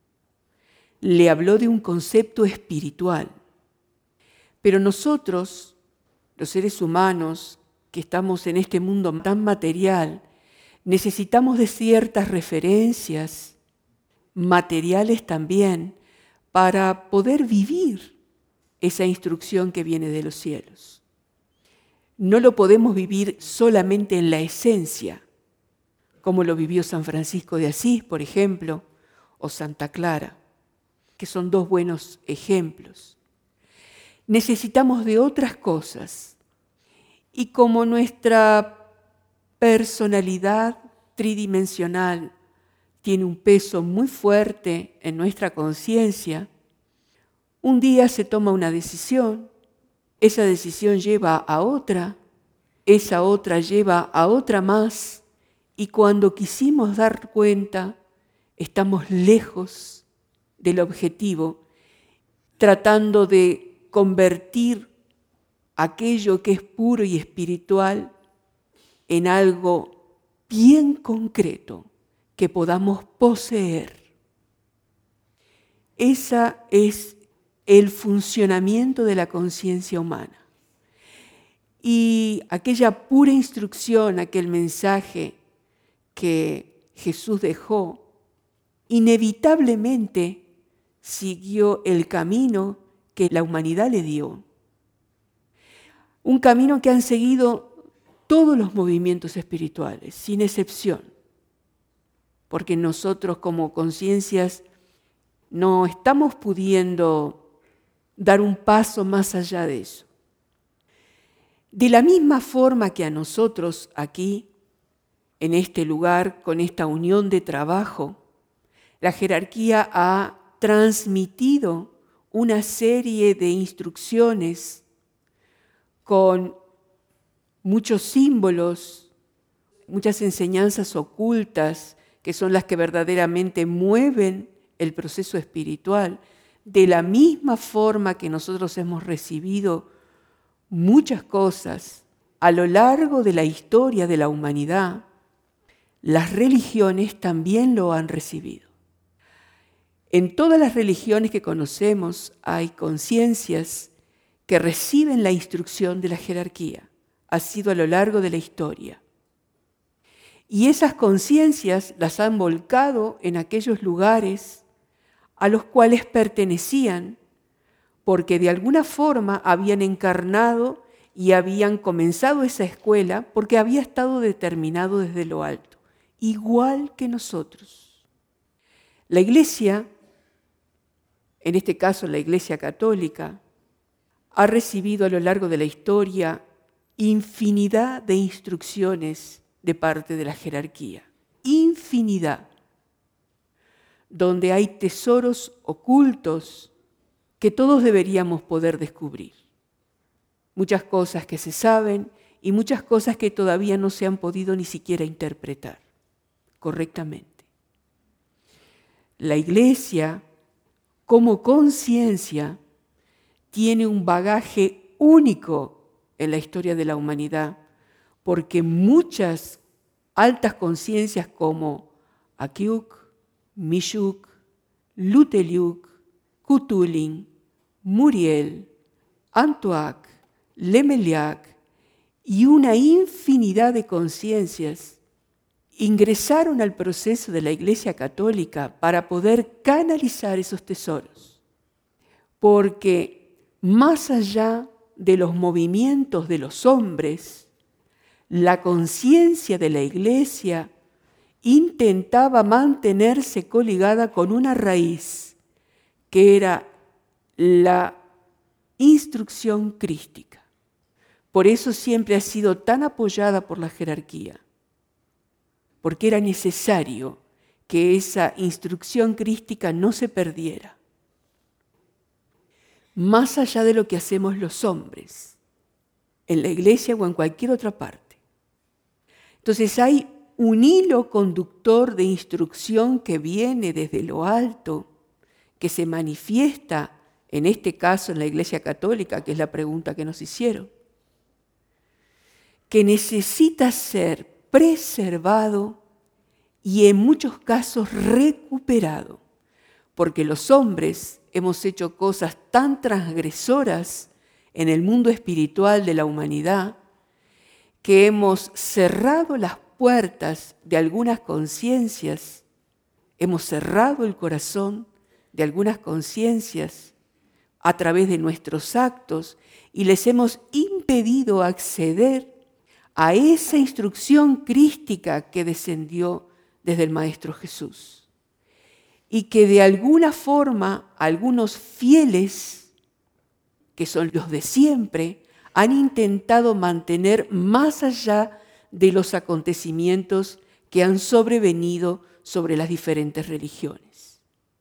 [SPEAKER 2] Le habló de un concepto espiritual. Pero nosotros, los seres humanos que estamos en este mundo tan material, necesitamos de ciertas referencias materiales también para poder vivir esa instrucción que viene de los cielos. No lo podemos vivir solamente en la esencia, como lo vivió San Francisco de Asís, por ejemplo, o Santa Clara, que son dos buenos ejemplos. Necesitamos de otras cosas, y como nuestra personalidad tridimensional tiene un peso muy fuerte en nuestra conciencia, un día se toma una decisión, esa decisión lleva a otra, esa otra lleva a otra más, y cuando quisimos dar cuenta, estamos lejos del objetivo, tratando de convertir aquello que es puro y espiritual en algo bien concreto que podamos poseer. Ese es el funcionamiento de la conciencia humana. Y aquella pura instrucción, aquel mensaje que Jesús dejó, inevitablemente siguió el camino que la humanidad le dio. Un camino que han seguido todos los movimientos espirituales, sin excepción. Porque nosotros como conciencias no estamos pudiendo dar un paso más allá de eso. De la misma forma que a nosotros aquí, en este lugar, con esta unión de trabajo, la jerarquía ha transmitido una serie de instrucciones con muchos símbolos, muchas enseñanzas ocultas, que son las que verdaderamente mueven el proceso espiritual, de la misma forma que nosotros hemos recibido muchas cosas a lo largo de la historia de la humanidad, las religiones también lo han recibido. En todas las religiones que conocemos hay conciencias que reciben la instrucción de la jerarquía. Ha sido a lo largo de la historia. Y esas conciencias las han volcado en aquellos lugares a los cuales pertenecían, porque de alguna forma habían encarnado y habían comenzado esa escuela porque había estado determinado desde lo alto, igual que nosotros. La Iglesia, en este caso la Iglesia Católica, ha recibido a lo largo de la historia infinidad de instrucciones de parte de la jerarquía. Infinidad. Donde hay tesoros ocultos que todos deberíamos poder descubrir. Muchas cosas que se saben y muchas cosas que todavía no se han podido ni siquiera interpretar correctamente. La Iglesia, como conciencia, tiene un bagaje único en la historia de la humanidad, porque muchas altas conciencias como Akiuk, Mishuk, Luteliuk, Kutulin, Muriel, Antuak, Lemeliak y una infinidad de conciencias ingresaron al proceso de la Iglesia Católica para poder canalizar esos tesoros. Porque más allá de los movimientos de los hombres, la conciencia de la Iglesia intentaba mantenerse coligada con una raíz que era la instrucción crística. Por eso siempre ha sido tan apoyada por la jerarquía, porque era necesario que esa instrucción crística no se perdiera. Más allá de lo que hacemos los hombres, en la iglesia o en cualquier otra parte. Entonces hay un hilo conductor de instrucción que viene desde lo alto, que se manifiesta, en este caso en la Iglesia Católica, que es la pregunta que nos hicieron, que necesita ser preservado y en muchos casos recuperado, porque los hombres hemos hecho cosas tan transgresoras en el mundo espiritual de la humanidad que hemos cerrado las puertas de algunas conciencias, hemos cerrado el corazón de algunas conciencias a través de nuestros actos y les hemos impedido acceder a esa instrucción crística que descendió desde el Maestro Jesús. Y que de alguna forma algunos fieles, que son los de siempre, han intentado mantener más allá de los acontecimientos que han sobrevenido sobre las diferentes religiones.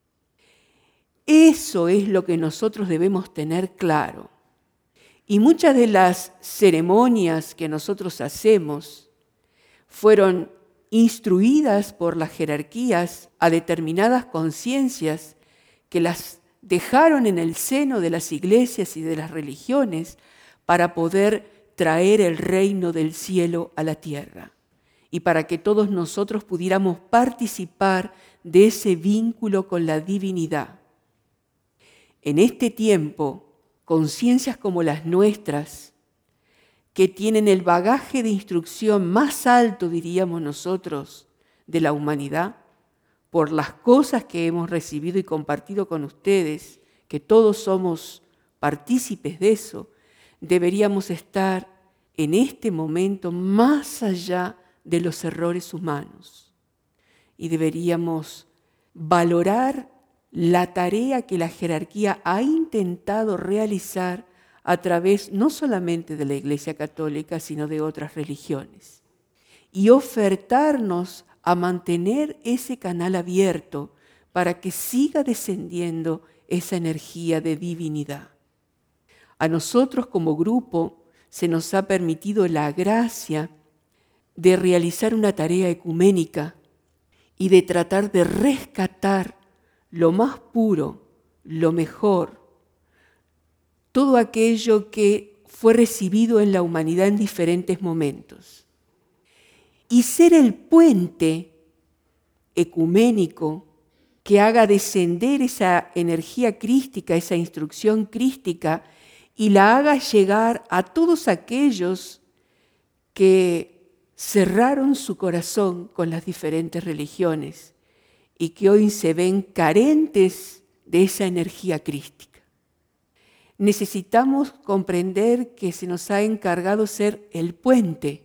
[SPEAKER 2] Eso es lo que nosotros debemos tener claro. Y muchas de las ceremonias que nosotros hacemos fueron instruidas por las jerarquías a determinadas conciencias que las dejaron en el seno de las iglesias y de las religiones para poder traer el reino del cielo a la tierra y para que todos nosotros pudiéramos participar de ese vínculo con la divinidad. En este tiempo, conciencias como las nuestras, que tienen el bagaje de instrucción más alto, diríamos nosotros, de la humanidad, por las cosas que hemos recibido y compartido con ustedes, que todos somos partícipes de eso, deberíamos estar en este momento más allá de los errores humanos y deberíamos valorar la tarea que la jerarquía ha intentado realizar a través no solamente de la Iglesia Católica, sino de otras religiones, y ofertarnos a mantener ese canal abierto para que siga descendiendo esa energía de divinidad. A nosotros como grupo se nos ha permitido la gracia de realizar una tarea ecuménica y de tratar de rescatar lo más puro, lo mejor, todo aquello que fue recibido en la humanidad en diferentes momentos. Y ser el puente ecuménico que haga descender esa energía crística, esa instrucción crística, y la haga llegar a todos aquellos que cerraron su corazón con las diferentes religiones y que hoy se ven carentes de esa energía crística. Necesitamos comprender que se nos ha encargado ser el puente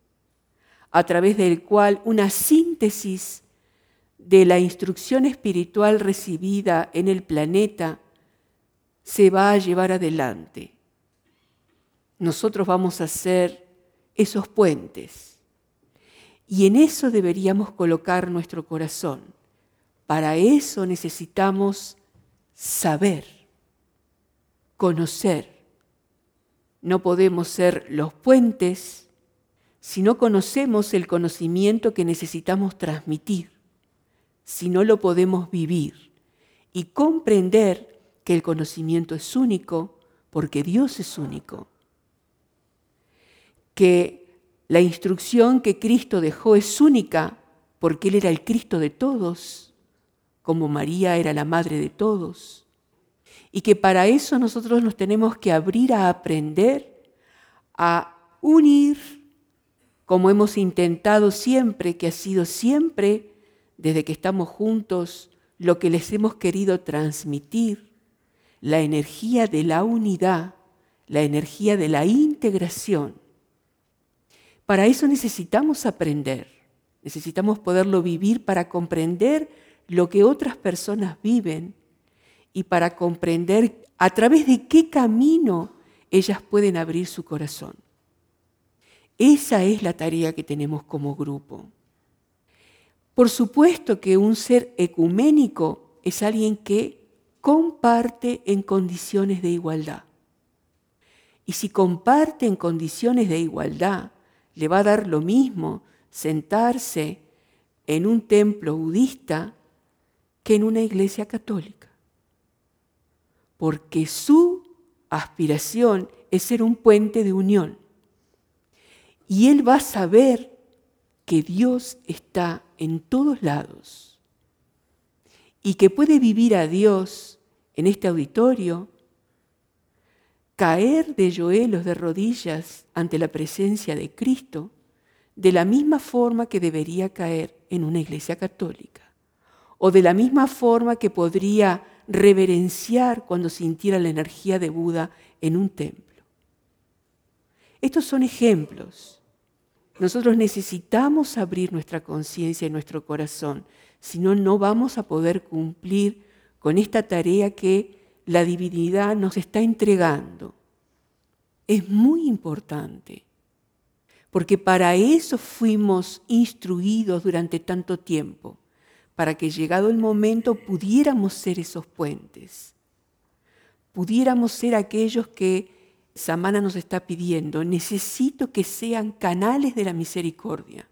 [SPEAKER 2] a través del cual una síntesis de la instrucción espiritual recibida en el planeta se va a llevar adelante. Nosotros vamos a ser esos puentes y en eso deberíamos colocar nuestro corazón. Para eso necesitamos saber, conocer. No podemos ser los puentes si no conocemos el conocimiento que necesitamos transmitir, si no lo podemos vivir y comprender que el conocimiento es único porque Dios es único, que La instrucción que Cristo dejó es única porque Él era el Cristo de todos, como María era la madre de todos. Y que para eso nosotros nos tenemos que abrir a aprender, a unir, como hemos intentado siempre, que ha sido siempre, desde que estamos juntos, lo que les hemos querido transmitir, la energía de la unidad, la energía de la integración. Para eso necesitamos aprender, necesitamos poderlo vivir para comprender lo que otras personas viven y para comprender a través de qué camino ellas pueden abrir su corazón. Esa es la tarea que tenemos como grupo. Por supuesto que un ser ecuménico es alguien que comparte en condiciones de igualdad. Y si comparte en condiciones de igualdad, le va a dar lo mismo sentarse en un templo budista que en una iglesia católica. Porque su aspiración es ser un puente de unión. Y él va a saber que Dios está en todos lados y que puede vivir a Dios en este auditorio, caer de yoelos de rodillas ante la presencia de Cristo de la misma forma que debería caer en una iglesia católica o de la misma forma que podría reverenciar cuando sintiera la energía de Buda en un templo. Estos son ejemplos. Nosotros necesitamos abrir nuestra conciencia y nuestro corazón, si no, no vamos a poder cumplir con esta tarea que la divinidad nos está entregando. Es muy importante, porque para eso fuimos instruidos durante tanto tiempo, para que llegado el momento pudiéramos ser esos puentes, pudiéramos ser aquellos que Samana nos está pidiendo. Necesito que sean canales de la misericordia.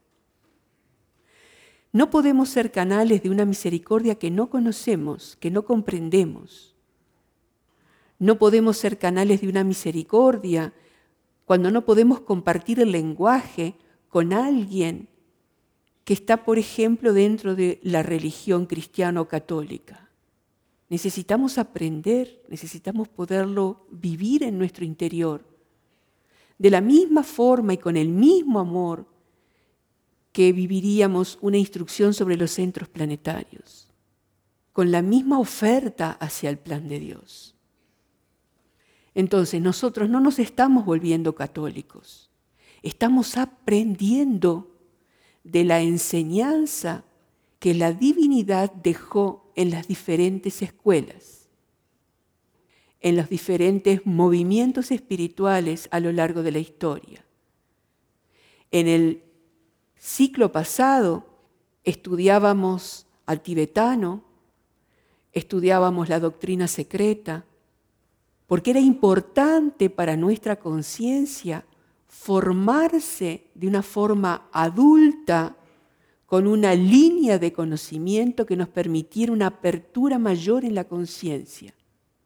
[SPEAKER 2] No podemos ser canales de una misericordia que no conocemos, que no comprendemos. No podemos ser canales de una misericordia cuando no podemos compartir el lenguaje con alguien que está, por ejemplo, dentro de la religión cristiana o católica. Necesitamos aprender, necesitamos poderlo vivir en nuestro interior. De la misma forma y con el mismo amor que viviríamos una instrucción sobre los centros planetarios, con la misma oferta hacia el plan de Dios. Entonces, nosotros no nos estamos volviendo católicos, estamos aprendiendo de la enseñanza que la divinidad dejó en las diferentes escuelas, en los diferentes movimientos espirituales a lo largo de la historia. En el ciclo pasado estudiábamos al tibetano, estudiábamos la doctrina secreta, porque era importante para nuestra conciencia formarse de una forma adulta, con una línea de conocimiento que nos permitiera una apertura mayor en la conciencia.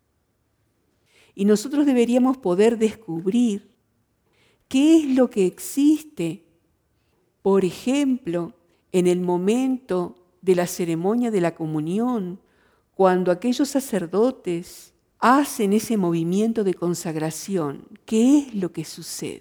[SPEAKER 2] Y nosotros deberíamos poder descubrir qué es lo que existe, por ejemplo, en el momento de la ceremonia de la comunión, cuando aquellos sacerdotes hacen ese movimiento de consagración. ¿Qué es lo que sucede?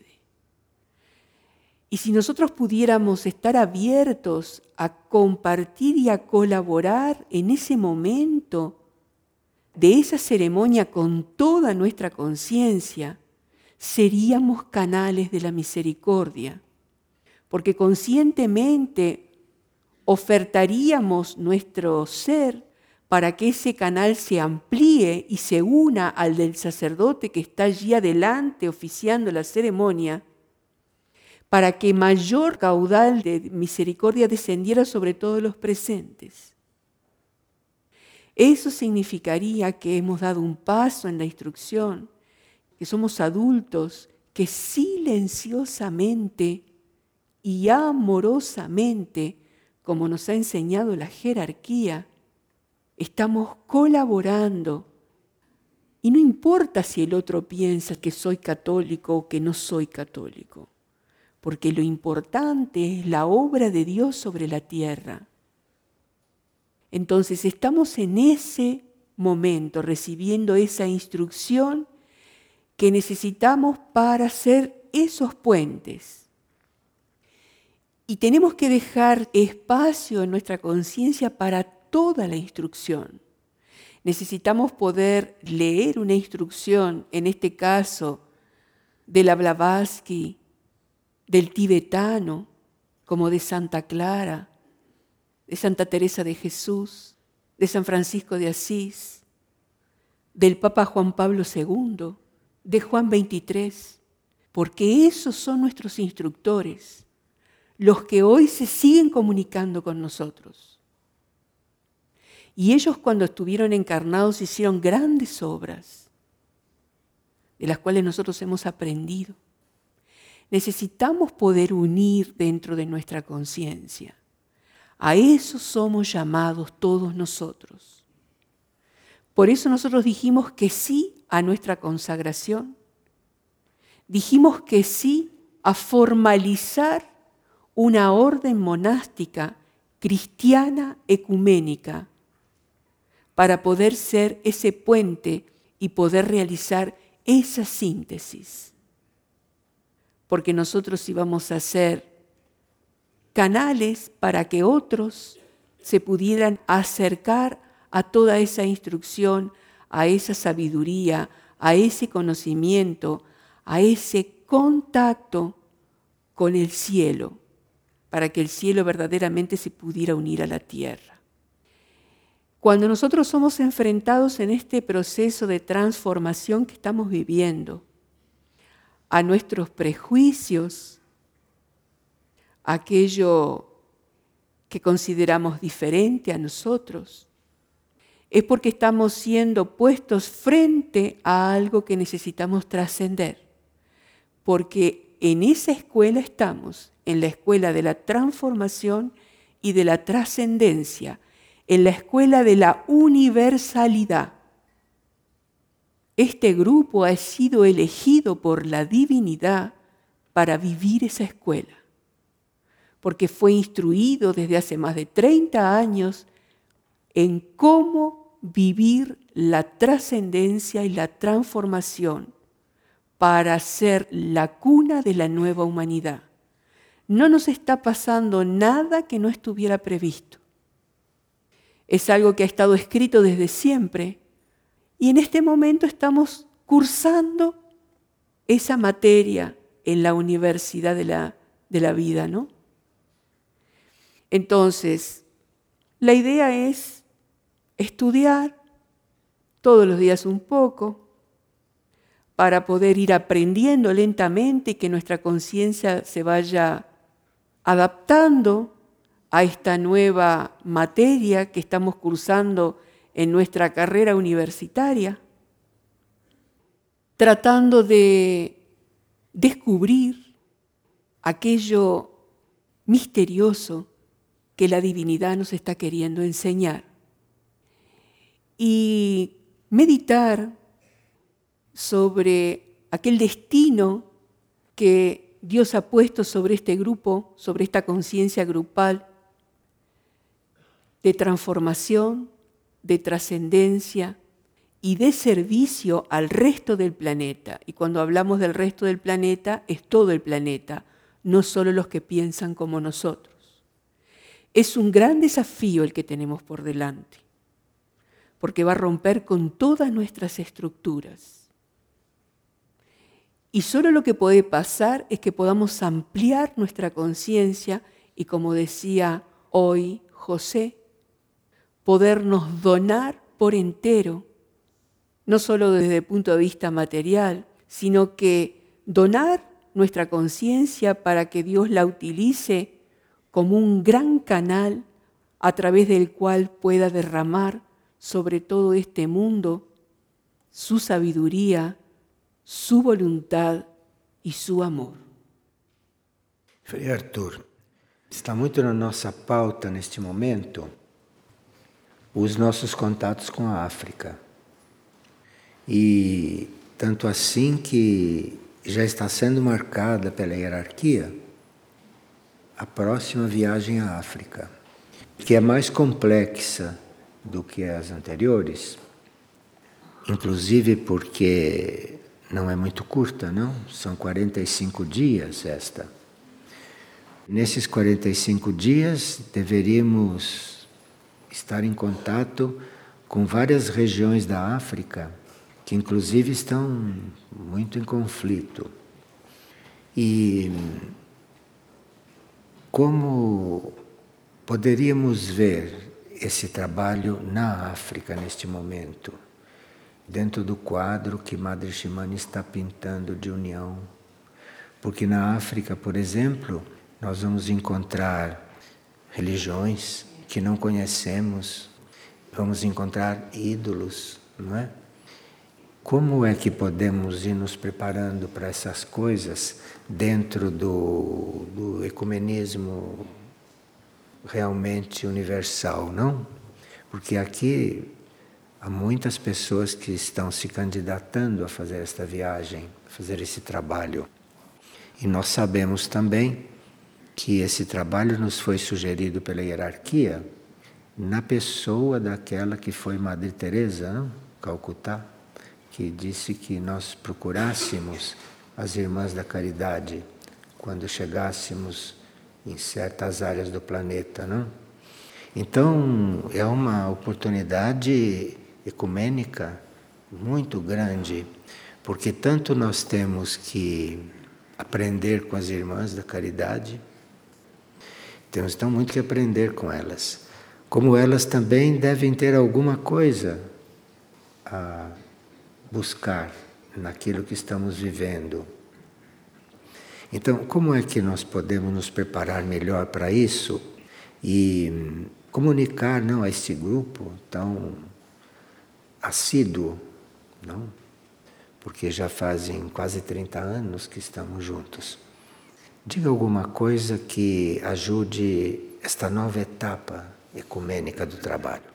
[SPEAKER 2] Y si nosotros pudiéramos estar abiertos a compartir y a colaborar en ese momento de esa ceremonia con toda nuestra conciencia, seríamos canales de la misericordia, porque conscientemente ofertaríamos nuestro ser para que ese canal se amplíe y se una al del sacerdote que está allí adelante oficiando la ceremonia, para que mayor caudal de misericordia descendiera sobre todos los presentes. Eso significaría que hemos dado un paso en la instrucción, que somos adultos que silenciosamente y amorosamente, como nos ha enseñado la jerarquía, estamos colaborando. Y no importa si el otro piensa que soy católico o que no soy católico, porque lo importante es la obra de Dios sobre la tierra. Entonces estamos en ese momento recibiendo esa instrucción que necesitamos para hacer esos puentes. Y tenemos que dejar espacio en nuestra conciencia para toda la instrucción. Necesitamos poder leer una instrucción, en este caso, de la Blavatsky, del tibetano, como de Santa Clara, de Santa Teresa de Jesús, de San Francisco de Asís, del Papa Juan Pablo segundo, de Juan veintitrés, porque esos son nuestros instructores, los que hoy se siguen comunicando con nosotros. Y ellos, cuando estuvieron encarnados, hicieron grandes obras, de las cuales nosotros hemos aprendido. Necesitamos poder unir dentro de nuestra conciencia. A eso somos llamados todos nosotros. Por eso nosotros dijimos que sí a nuestra consagración. Dijimos que sí a formalizar una orden monástica cristiana ecuménica para poder ser ese puente y poder realizar esa síntesis. Porque nosotros íbamos a ser canales para que otros se pudieran acercar a toda esa instrucción, a esa sabiduría, a ese conocimiento, a ese contacto con el cielo, para que el cielo verdaderamente se pudiera unir a la tierra. Cuando nosotros somos enfrentados en este proceso de transformación que estamos viviendo, a nuestros prejuicios, aquello que consideramos diferente a nosotros, es porque estamos siendo puestos frente a algo que necesitamos trascender. Porque en esa escuela estamos, en la escuela de la transformación y de la trascendencia, en la escuela de la universalidad. Este grupo ha sido elegido por la divinidad para vivir esa escuela, porque fue instruido desde hace más de treinta años en cómo vivir la trascendencia y la transformación para ser la cuna de la nueva humanidad. No nos está pasando nada que no estuviera previsto. Es algo que ha estado escrito desde siempre y en este momento estamos cursando esa materia en la universidad de la, de la vida, ¿no? Entonces, la idea es estudiar todos los días un poco para poder ir aprendiendo lentamente y que nuestra conciencia se vaya adaptando a esta nueva materia que estamos cursando en nuestra carrera universitaria, tratando de descubrir aquello misterioso que la divinidad nos está queriendo enseñar y meditar sobre aquel destino que Dios ha puesto sobre este grupo, sobre esta conciencia grupal de transformación, de trascendencia y de servicio al resto del planeta. Y cuando hablamos del resto del planeta, es todo el planeta, no solo los que piensan como nosotros. Es un gran desafío el que tenemos por delante, porque va a romper con todas nuestras estructuras. Y solo lo que puede pasar es que podamos ampliar nuestra conciencia y, como decía hoy José, podernos donar por entero, no solo desde el punto de vista material, sino que donar nuestra conciencia para que Dios la utilice como un gran canal a través del cual pueda derramar sobre todo este mundo su sabiduría, su voluntad e su amor.
[SPEAKER 1] Frei Arthur, está muito na nossa pauta neste momento os nossos contatos com a África. E tanto assim que já está sendo marcada pela hierarquia a próxima viagem à África, que é mais complexa do que as anteriores, inclusive porque não é muito curta, não? São quarenta e cinco dias esta. Nesses quarenta e cinco dias deveríamos estar em contato com várias regiões da África, que inclusive estão muito em conflito. E como poderíamos ver esse trabalho na África neste momento, dentro do quadro que Madre Shimane está pintando de união? Porque na África, por exemplo, nós vamos encontrar religiões que não conhecemos, vamos encontrar ídolos, não é? Como é que podemos ir nos preparando para essas coisas dentro do, do ecumenismo realmente universal, não? Porque aqui há muitas pessoas que estão se candidatando a fazer esta viagem, a fazer esse trabalho. E nós sabemos também que esse trabalho nos foi sugerido pela hierarquia na pessoa daquela que foi Madre Teresa, não? Calcutá, que disse que nós procurássemos as Irmãs da Caridade quando chegássemos em certas áreas do planeta, não? Então, é uma oportunidade ecumênica muito grande, porque tanto nós temos que aprender com as Irmãs da Caridade, temos então muito que aprender com elas, como elas também devem ter alguma coisa a buscar naquilo que estamos vivendo. Então, como é que nós podemos nos preparar melhor para isso e comunicar, não, a este grupo tão assíduo, não? Porque já fazem quase trinta anos que estamos juntos. Diga alguma coisa que ajude esta nova etapa ecumênica do trabalho.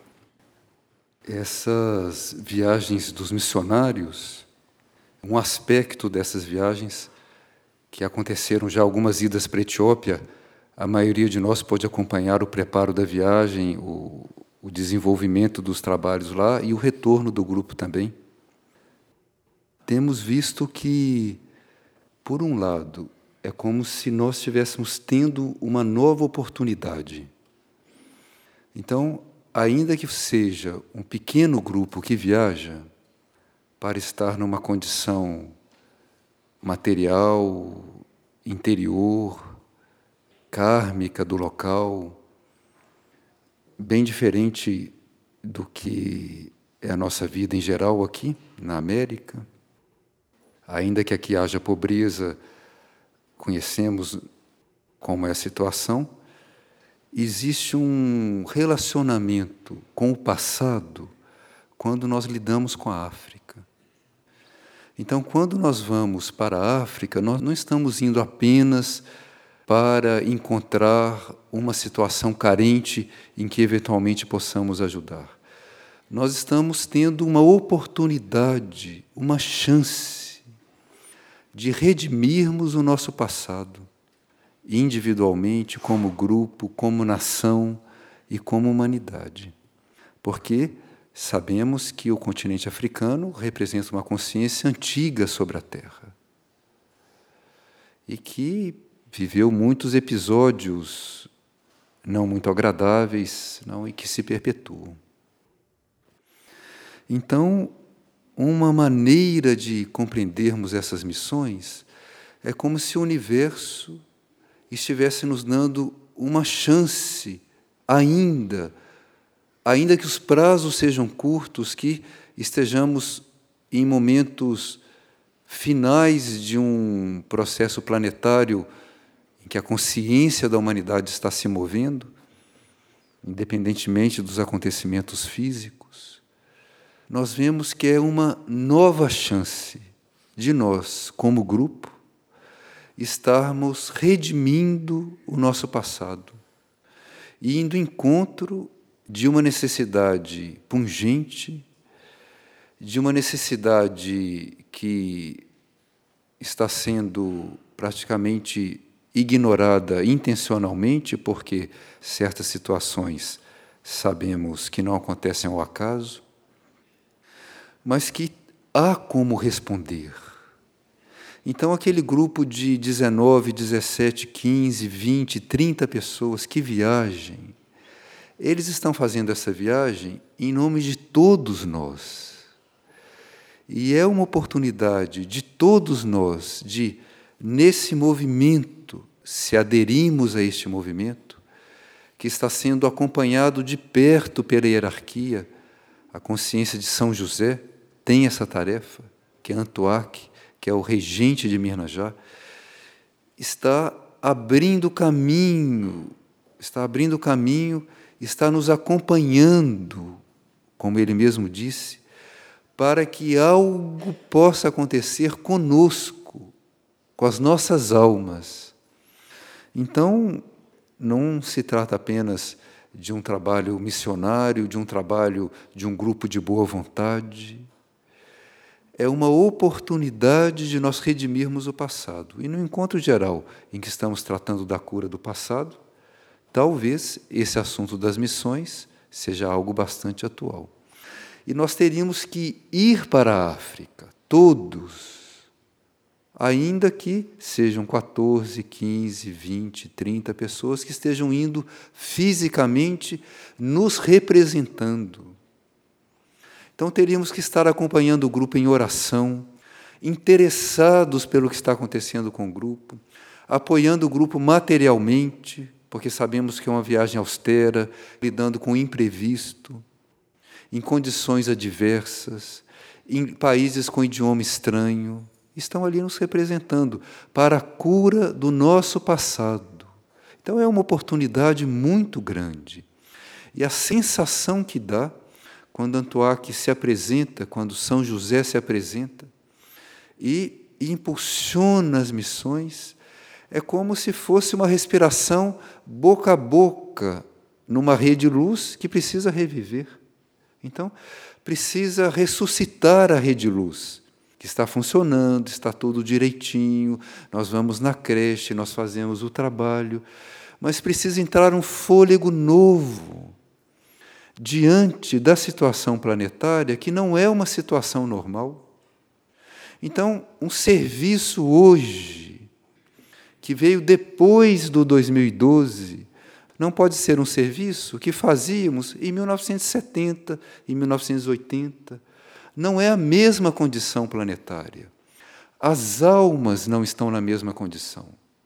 [SPEAKER 3] Essas viagens dos missionários, um aspecto dessas viagens que aconteceram já algumas idas para a Etiópia, a maioria de nós pôde acompanhar o preparo da viagem, o, o desenvolvimento dos trabalhos lá e o retorno do grupo também. Temos visto que, por um lado, é como se nós estivéssemos tendo uma nova oportunidade. Então, ainda que seja um pequeno grupo que viaja para estar numa condição material, interior, kármica do local, bem diferente do que é a nossa vida em geral aqui, na América. Ainda que aqui haja pobreza, conhecemos como é a situação, existe um relacionamento com o passado quando nós lidamos com a África. Então, quando nós vamos para a África, nós não estamos indo apenas para encontrar uma situação carente em que eventualmente possamos ajudar. Nós estamos tendo uma oportunidade, uma chance de redimirmos o nosso passado, individualmente, como grupo, como nação e como humanidade. Porque sabemos que o continente africano representa uma consciência antiga sobre a Terra e que viveu muitos episódios não muito agradáveis, não, e que se perpetuam. Então, uma maneira de compreendermos essas missões é como se o universo estivesse nos dando uma chance ainda, ainda que os prazos sejam curtos, que estejamos em momentos finais de um processo planetário em que a consciência da humanidade está se movendo, independentemente dos acontecimentos físicos, nós vemos que é uma nova chance de nós, como grupo, estarmos redimindo o nosso passado e indo em encontro de uma necessidade pungente, de uma necessidade que está sendo praticamente ignorada intencionalmente, porque certas situações sabemos que não acontecem ao acaso, mas que há como responder. Então, aquele grupo de dezenove, dezessete, quinze, vinte, trinta pessoas que viajem, eles estão fazendo essa viagem em nome de todos nós. E é uma oportunidade de todos nós de, nesse movimento, se aderimos a este movimento, que está sendo acompanhado de perto pela hierarquia, a consciência de São José tem essa tarefa, que é Antoaque, que é o regente de Mirnajá, está abrindo caminho, está abrindo caminho, está nos acompanhando, como ele mesmo disse, para que algo possa acontecer conosco, com as nossas almas. Então, não se trata apenas de um trabalho missionário, de um trabalho de um grupo de boa vontade. É uma oportunidade de nós redimirmos o passado. E no encontro geral em que estamos tratando da cura do passado, talvez esse assunto das missões seja algo bastante atual. E nós teríamos que ir para a África, todos, ainda que sejam quatorze, quinze, vinte, trinta pessoas que estejam indo fisicamente nos representando. Então, teríamos que estar acompanhando o grupo em oração, interessados pelo que está acontecendo com o grupo, apoiando o grupo materialmente, porque sabemos que é uma viagem austera, lidando com o imprevisto, em condições adversas, em países com idioma estranho, estão ali nos representando para a cura do nosso passado. Então, é uma oportunidade muito grande. E a sensação que dá quando Antoaque se apresenta, quando São José se apresenta e impulsiona as missões, é como se fosse uma respiração boca a boca numa rede de luz que precisa reviver. Então, precisa ressuscitar a rede de luz, que está funcionando, está tudo direitinho, nós vamos na creche, nós fazemos o trabalho, mas precisa entrar um fôlego novo diante da situação planetária, que não é uma situação normal. Então, um serviço hoje, que veio depois do dois mil e doze, não pode ser um serviço que fazíamos em mil novecentos e setenta, em mil novecentos e oitenta. Não é a mesma condição planetária. As almas não estão na mesma condição.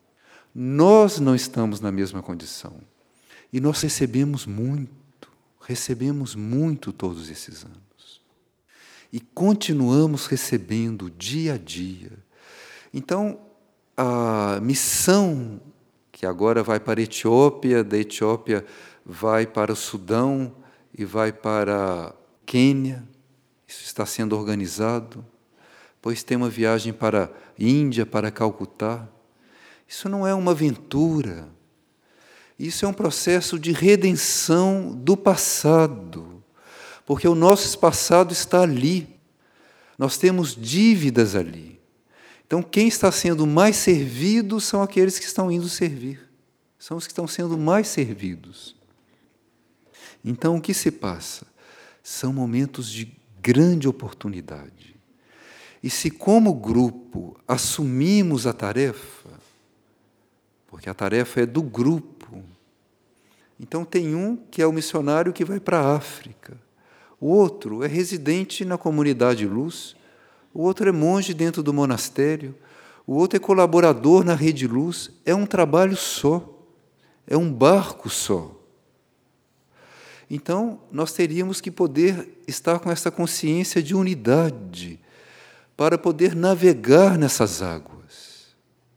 [SPEAKER 3] Nós não estamos na mesma condição. E nós recebemos muito, recebemos muito todos esses anos. E continuamos recebendo dia a dia. Então, a missão que agora vai para a Etiópia, da Etiópia vai para o Sudão e vai para a Quênia. Isso está sendo organizado. Depois tem uma viagem para a Índia, para Calcutá. Isso não é uma aventura. Isso é um processo de redenção do passado, porque o nosso passado está ali. Nós temos dívidas ali. Então, quem está sendo mais servido são aqueles que estão indo servir. São os que estão sendo mais servidos. Então, o que se passa? São momentos de grande oportunidade. E se, como grupo, assumimos a tarefa, porque a tarefa é do grupo, então tem um que é o missionário que vai para a África, o outro é residente na comunidade Luz, o outro é monge dentro do monastério, o outro é colaborador na Rede Luz. É um trabalho só, é um barco só. Então, nós teríamos que poder estar com essa consciência de unidade para poder navegar nessas águas.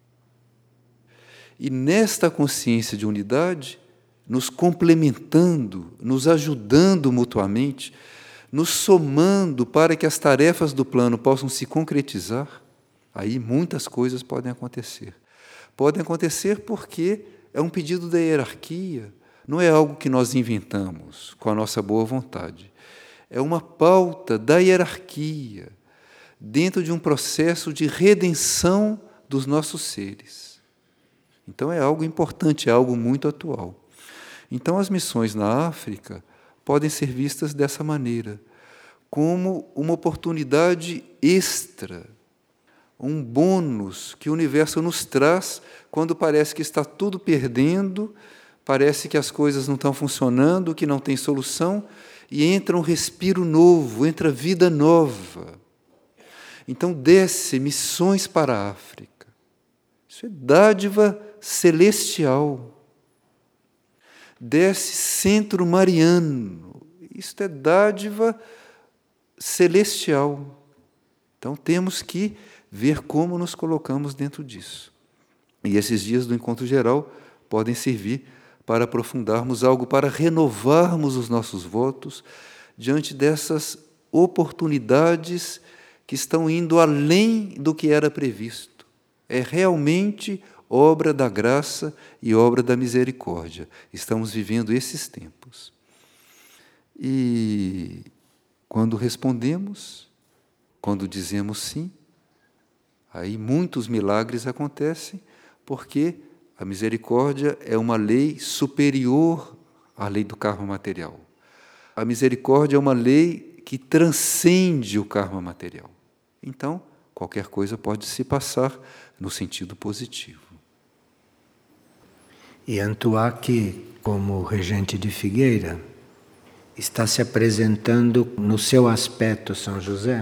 [SPEAKER 3] E nesta consciência de unidade, nos complementando, nos ajudando mutuamente, nos somando para que as tarefas do plano possam se concretizar, aí muitas coisas podem acontecer. Podem acontecer porque é um pedido da hierarquia, não é algo que nós inventamos com a nossa boa vontade. É uma pauta da hierarquia, dentro de um processo de redenção dos nossos seres. Então é algo importante, é algo muito atual. Então as missões na África podem ser vistas dessa maneira, como uma oportunidade extra, um bônus que o universo nos traz quando parece que está tudo perdendo, parece que as coisas não estão funcionando, que não tem solução, e entra um respiro novo, entra vida nova. Então desce missões para a África. Isso é dádiva celestial. Desce centro mariano. Isso é dádiva celestial. Então temos que ver como nos colocamos dentro disso. E esses dias do encontro geral podem servir para aprofundarmos algo, para renovarmos os nossos votos diante dessas oportunidades que estão indo além do que era previsto. É realmente obra da graça e obra da misericórdia. Estamos vivendo esses tempos. E quando respondemos, quando dizemos sim, aí muitos milagres acontecem, porque a misericórdia é uma lei superior à lei do karma material. A misericórdia é uma lei que transcende o karma material. Então, qualquer coisa pode se passar no sentido positivo.
[SPEAKER 1] E Antuaki, como regente de Figueira, está se apresentando no seu aspecto São José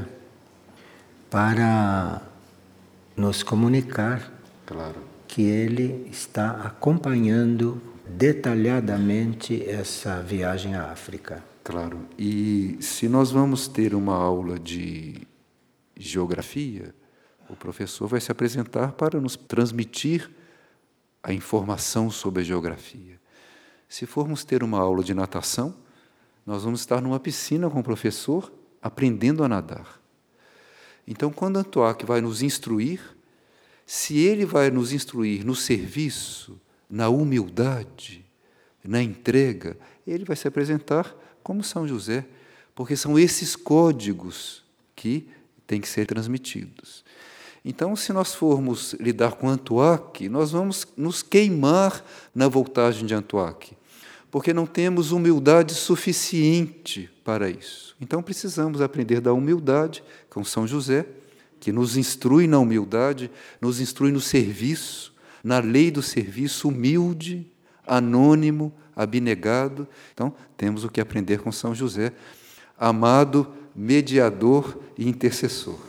[SPEAKER 1] para nos comunicar,
[SPEAKER 3] claro,
[SPEAKER 1] que ele está acompanhando detalhadamente essa viagem à África.
[SPEAKER 3] Claro. E se nós vamos ter uma aula de geografia, o professor vai se apresentar para nos transmitir a informação sobre a geografia. Se formos ter uma aula de natação, nós vamos estar numa piscina com o professor, aprendendo a nadar. Então, quando Antuaki vai nos instruir, se ele vai nos instruir no serviço, na humildade, na entrega, ele vai se apresentar como São José, porque são esses códigos que têm que ser transmitidos. Então, se nós formos lidar com Antuaki, nós vamos nos queimar na voltagem de Antuaki, porque não temos humildade suficiente para isso. Então, precisamos aprender da humildade com São José, que nos instrui na humildade, nos instrui no serviço, na lei do serviço, humilde, anônimo, abnegado. Então, temos o que aprender com São José, amado, mediador e intercessor.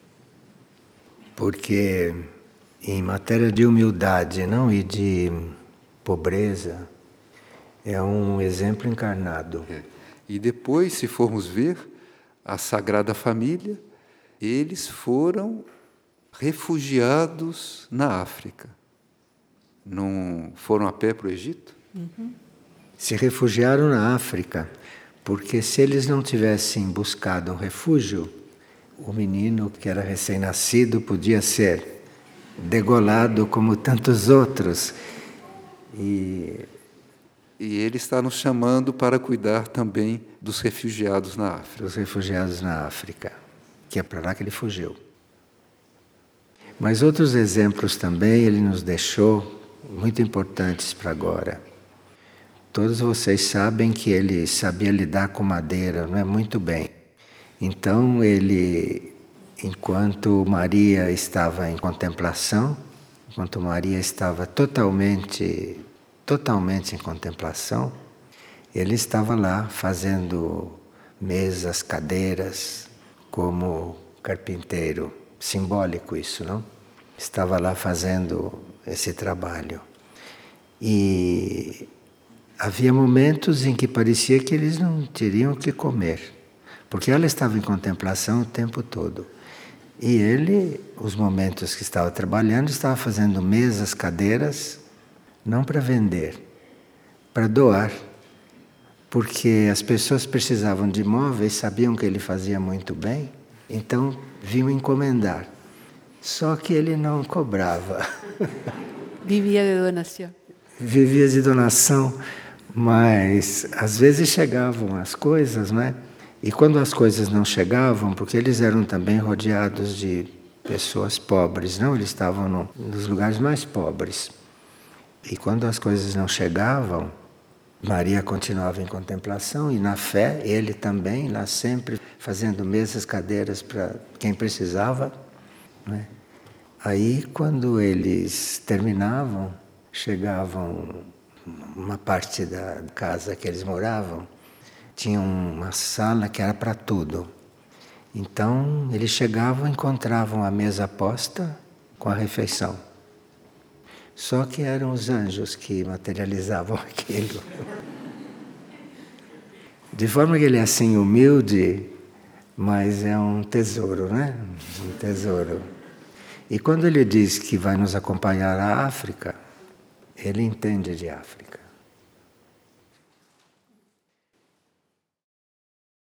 [SPEAKER 1] Porque em matéria de humildade, não, e de pobreza, é um exemplo encarnado.
[SPEAKER 3] É. E depois, se formos ver, a Sagrada Família, eles foram refugiados na África. Não foram a pé para o Egito?
[SPEAKER 1] Uhum. Se refugiaram na África, porque se eles não tivessem buscado um refúgio, o menino que era recém-nascido podia ser degolado como tantos outros. E...
[SPEAKER 3] e ele está nos chamando para cuidar também dos refugiados na África.
[SPEAKER 1] Dos refugiados na África, que é para lá que ele fugiu. Mas outros exemplos também ele nos deixou, muito importantes para agora. Todos vocês sabem que ele sabia lidar com madeira, não é? Muito bem. Então ele, enquanto Maria estava em contemplação, enquanto Maria estava totalmente, totalmente em contemplação, ele estava lá fazendo mesas, cadeiras, como carpinteiro. Simbólico isso, não? Estava lá fazendo esse trabalho. E havia momentos em que parecia que eles não teriam o que comer, porque ela estava em contemplação o tempo todo. E ele, os momentos que estava trabalhando, estava fazendo mesas, cadeiras, não para vender, para doar. Porque as pessoas precisavam de móveis, sabiam que ele fazia muito bem, então vinham encomendar. Só que ele não cobrava.
[SPEAKER 2] Vivia de donação.
[SPEAKER 1] Vivia de donação, mas às vezes chegavam as coisas, não é? E quando as coisas não chegavam, porque eles eram também rodeados de pessoas pobres, não? Eles estavam no, nos lugares mais pobres. E quando as coisas não chegavam, Maria continuava em contemplação e na fé, ele também, lá sempre fazendo mesas, cadeiras para quem precisava, né? Aí, quando eles terminavam, chegavam uma parte da casa que eles moravam, tinha uma sala que era para tudo. Então, eles chegavam e encontravam a mesa posta com a refeição. Só que eram os anjos que materializavam aquilo. De forma que ele é assim humilde, mas é um tesouro, né? Um tesouro. E quando ele diz que vai nos acompanhar à África, ele entende de África.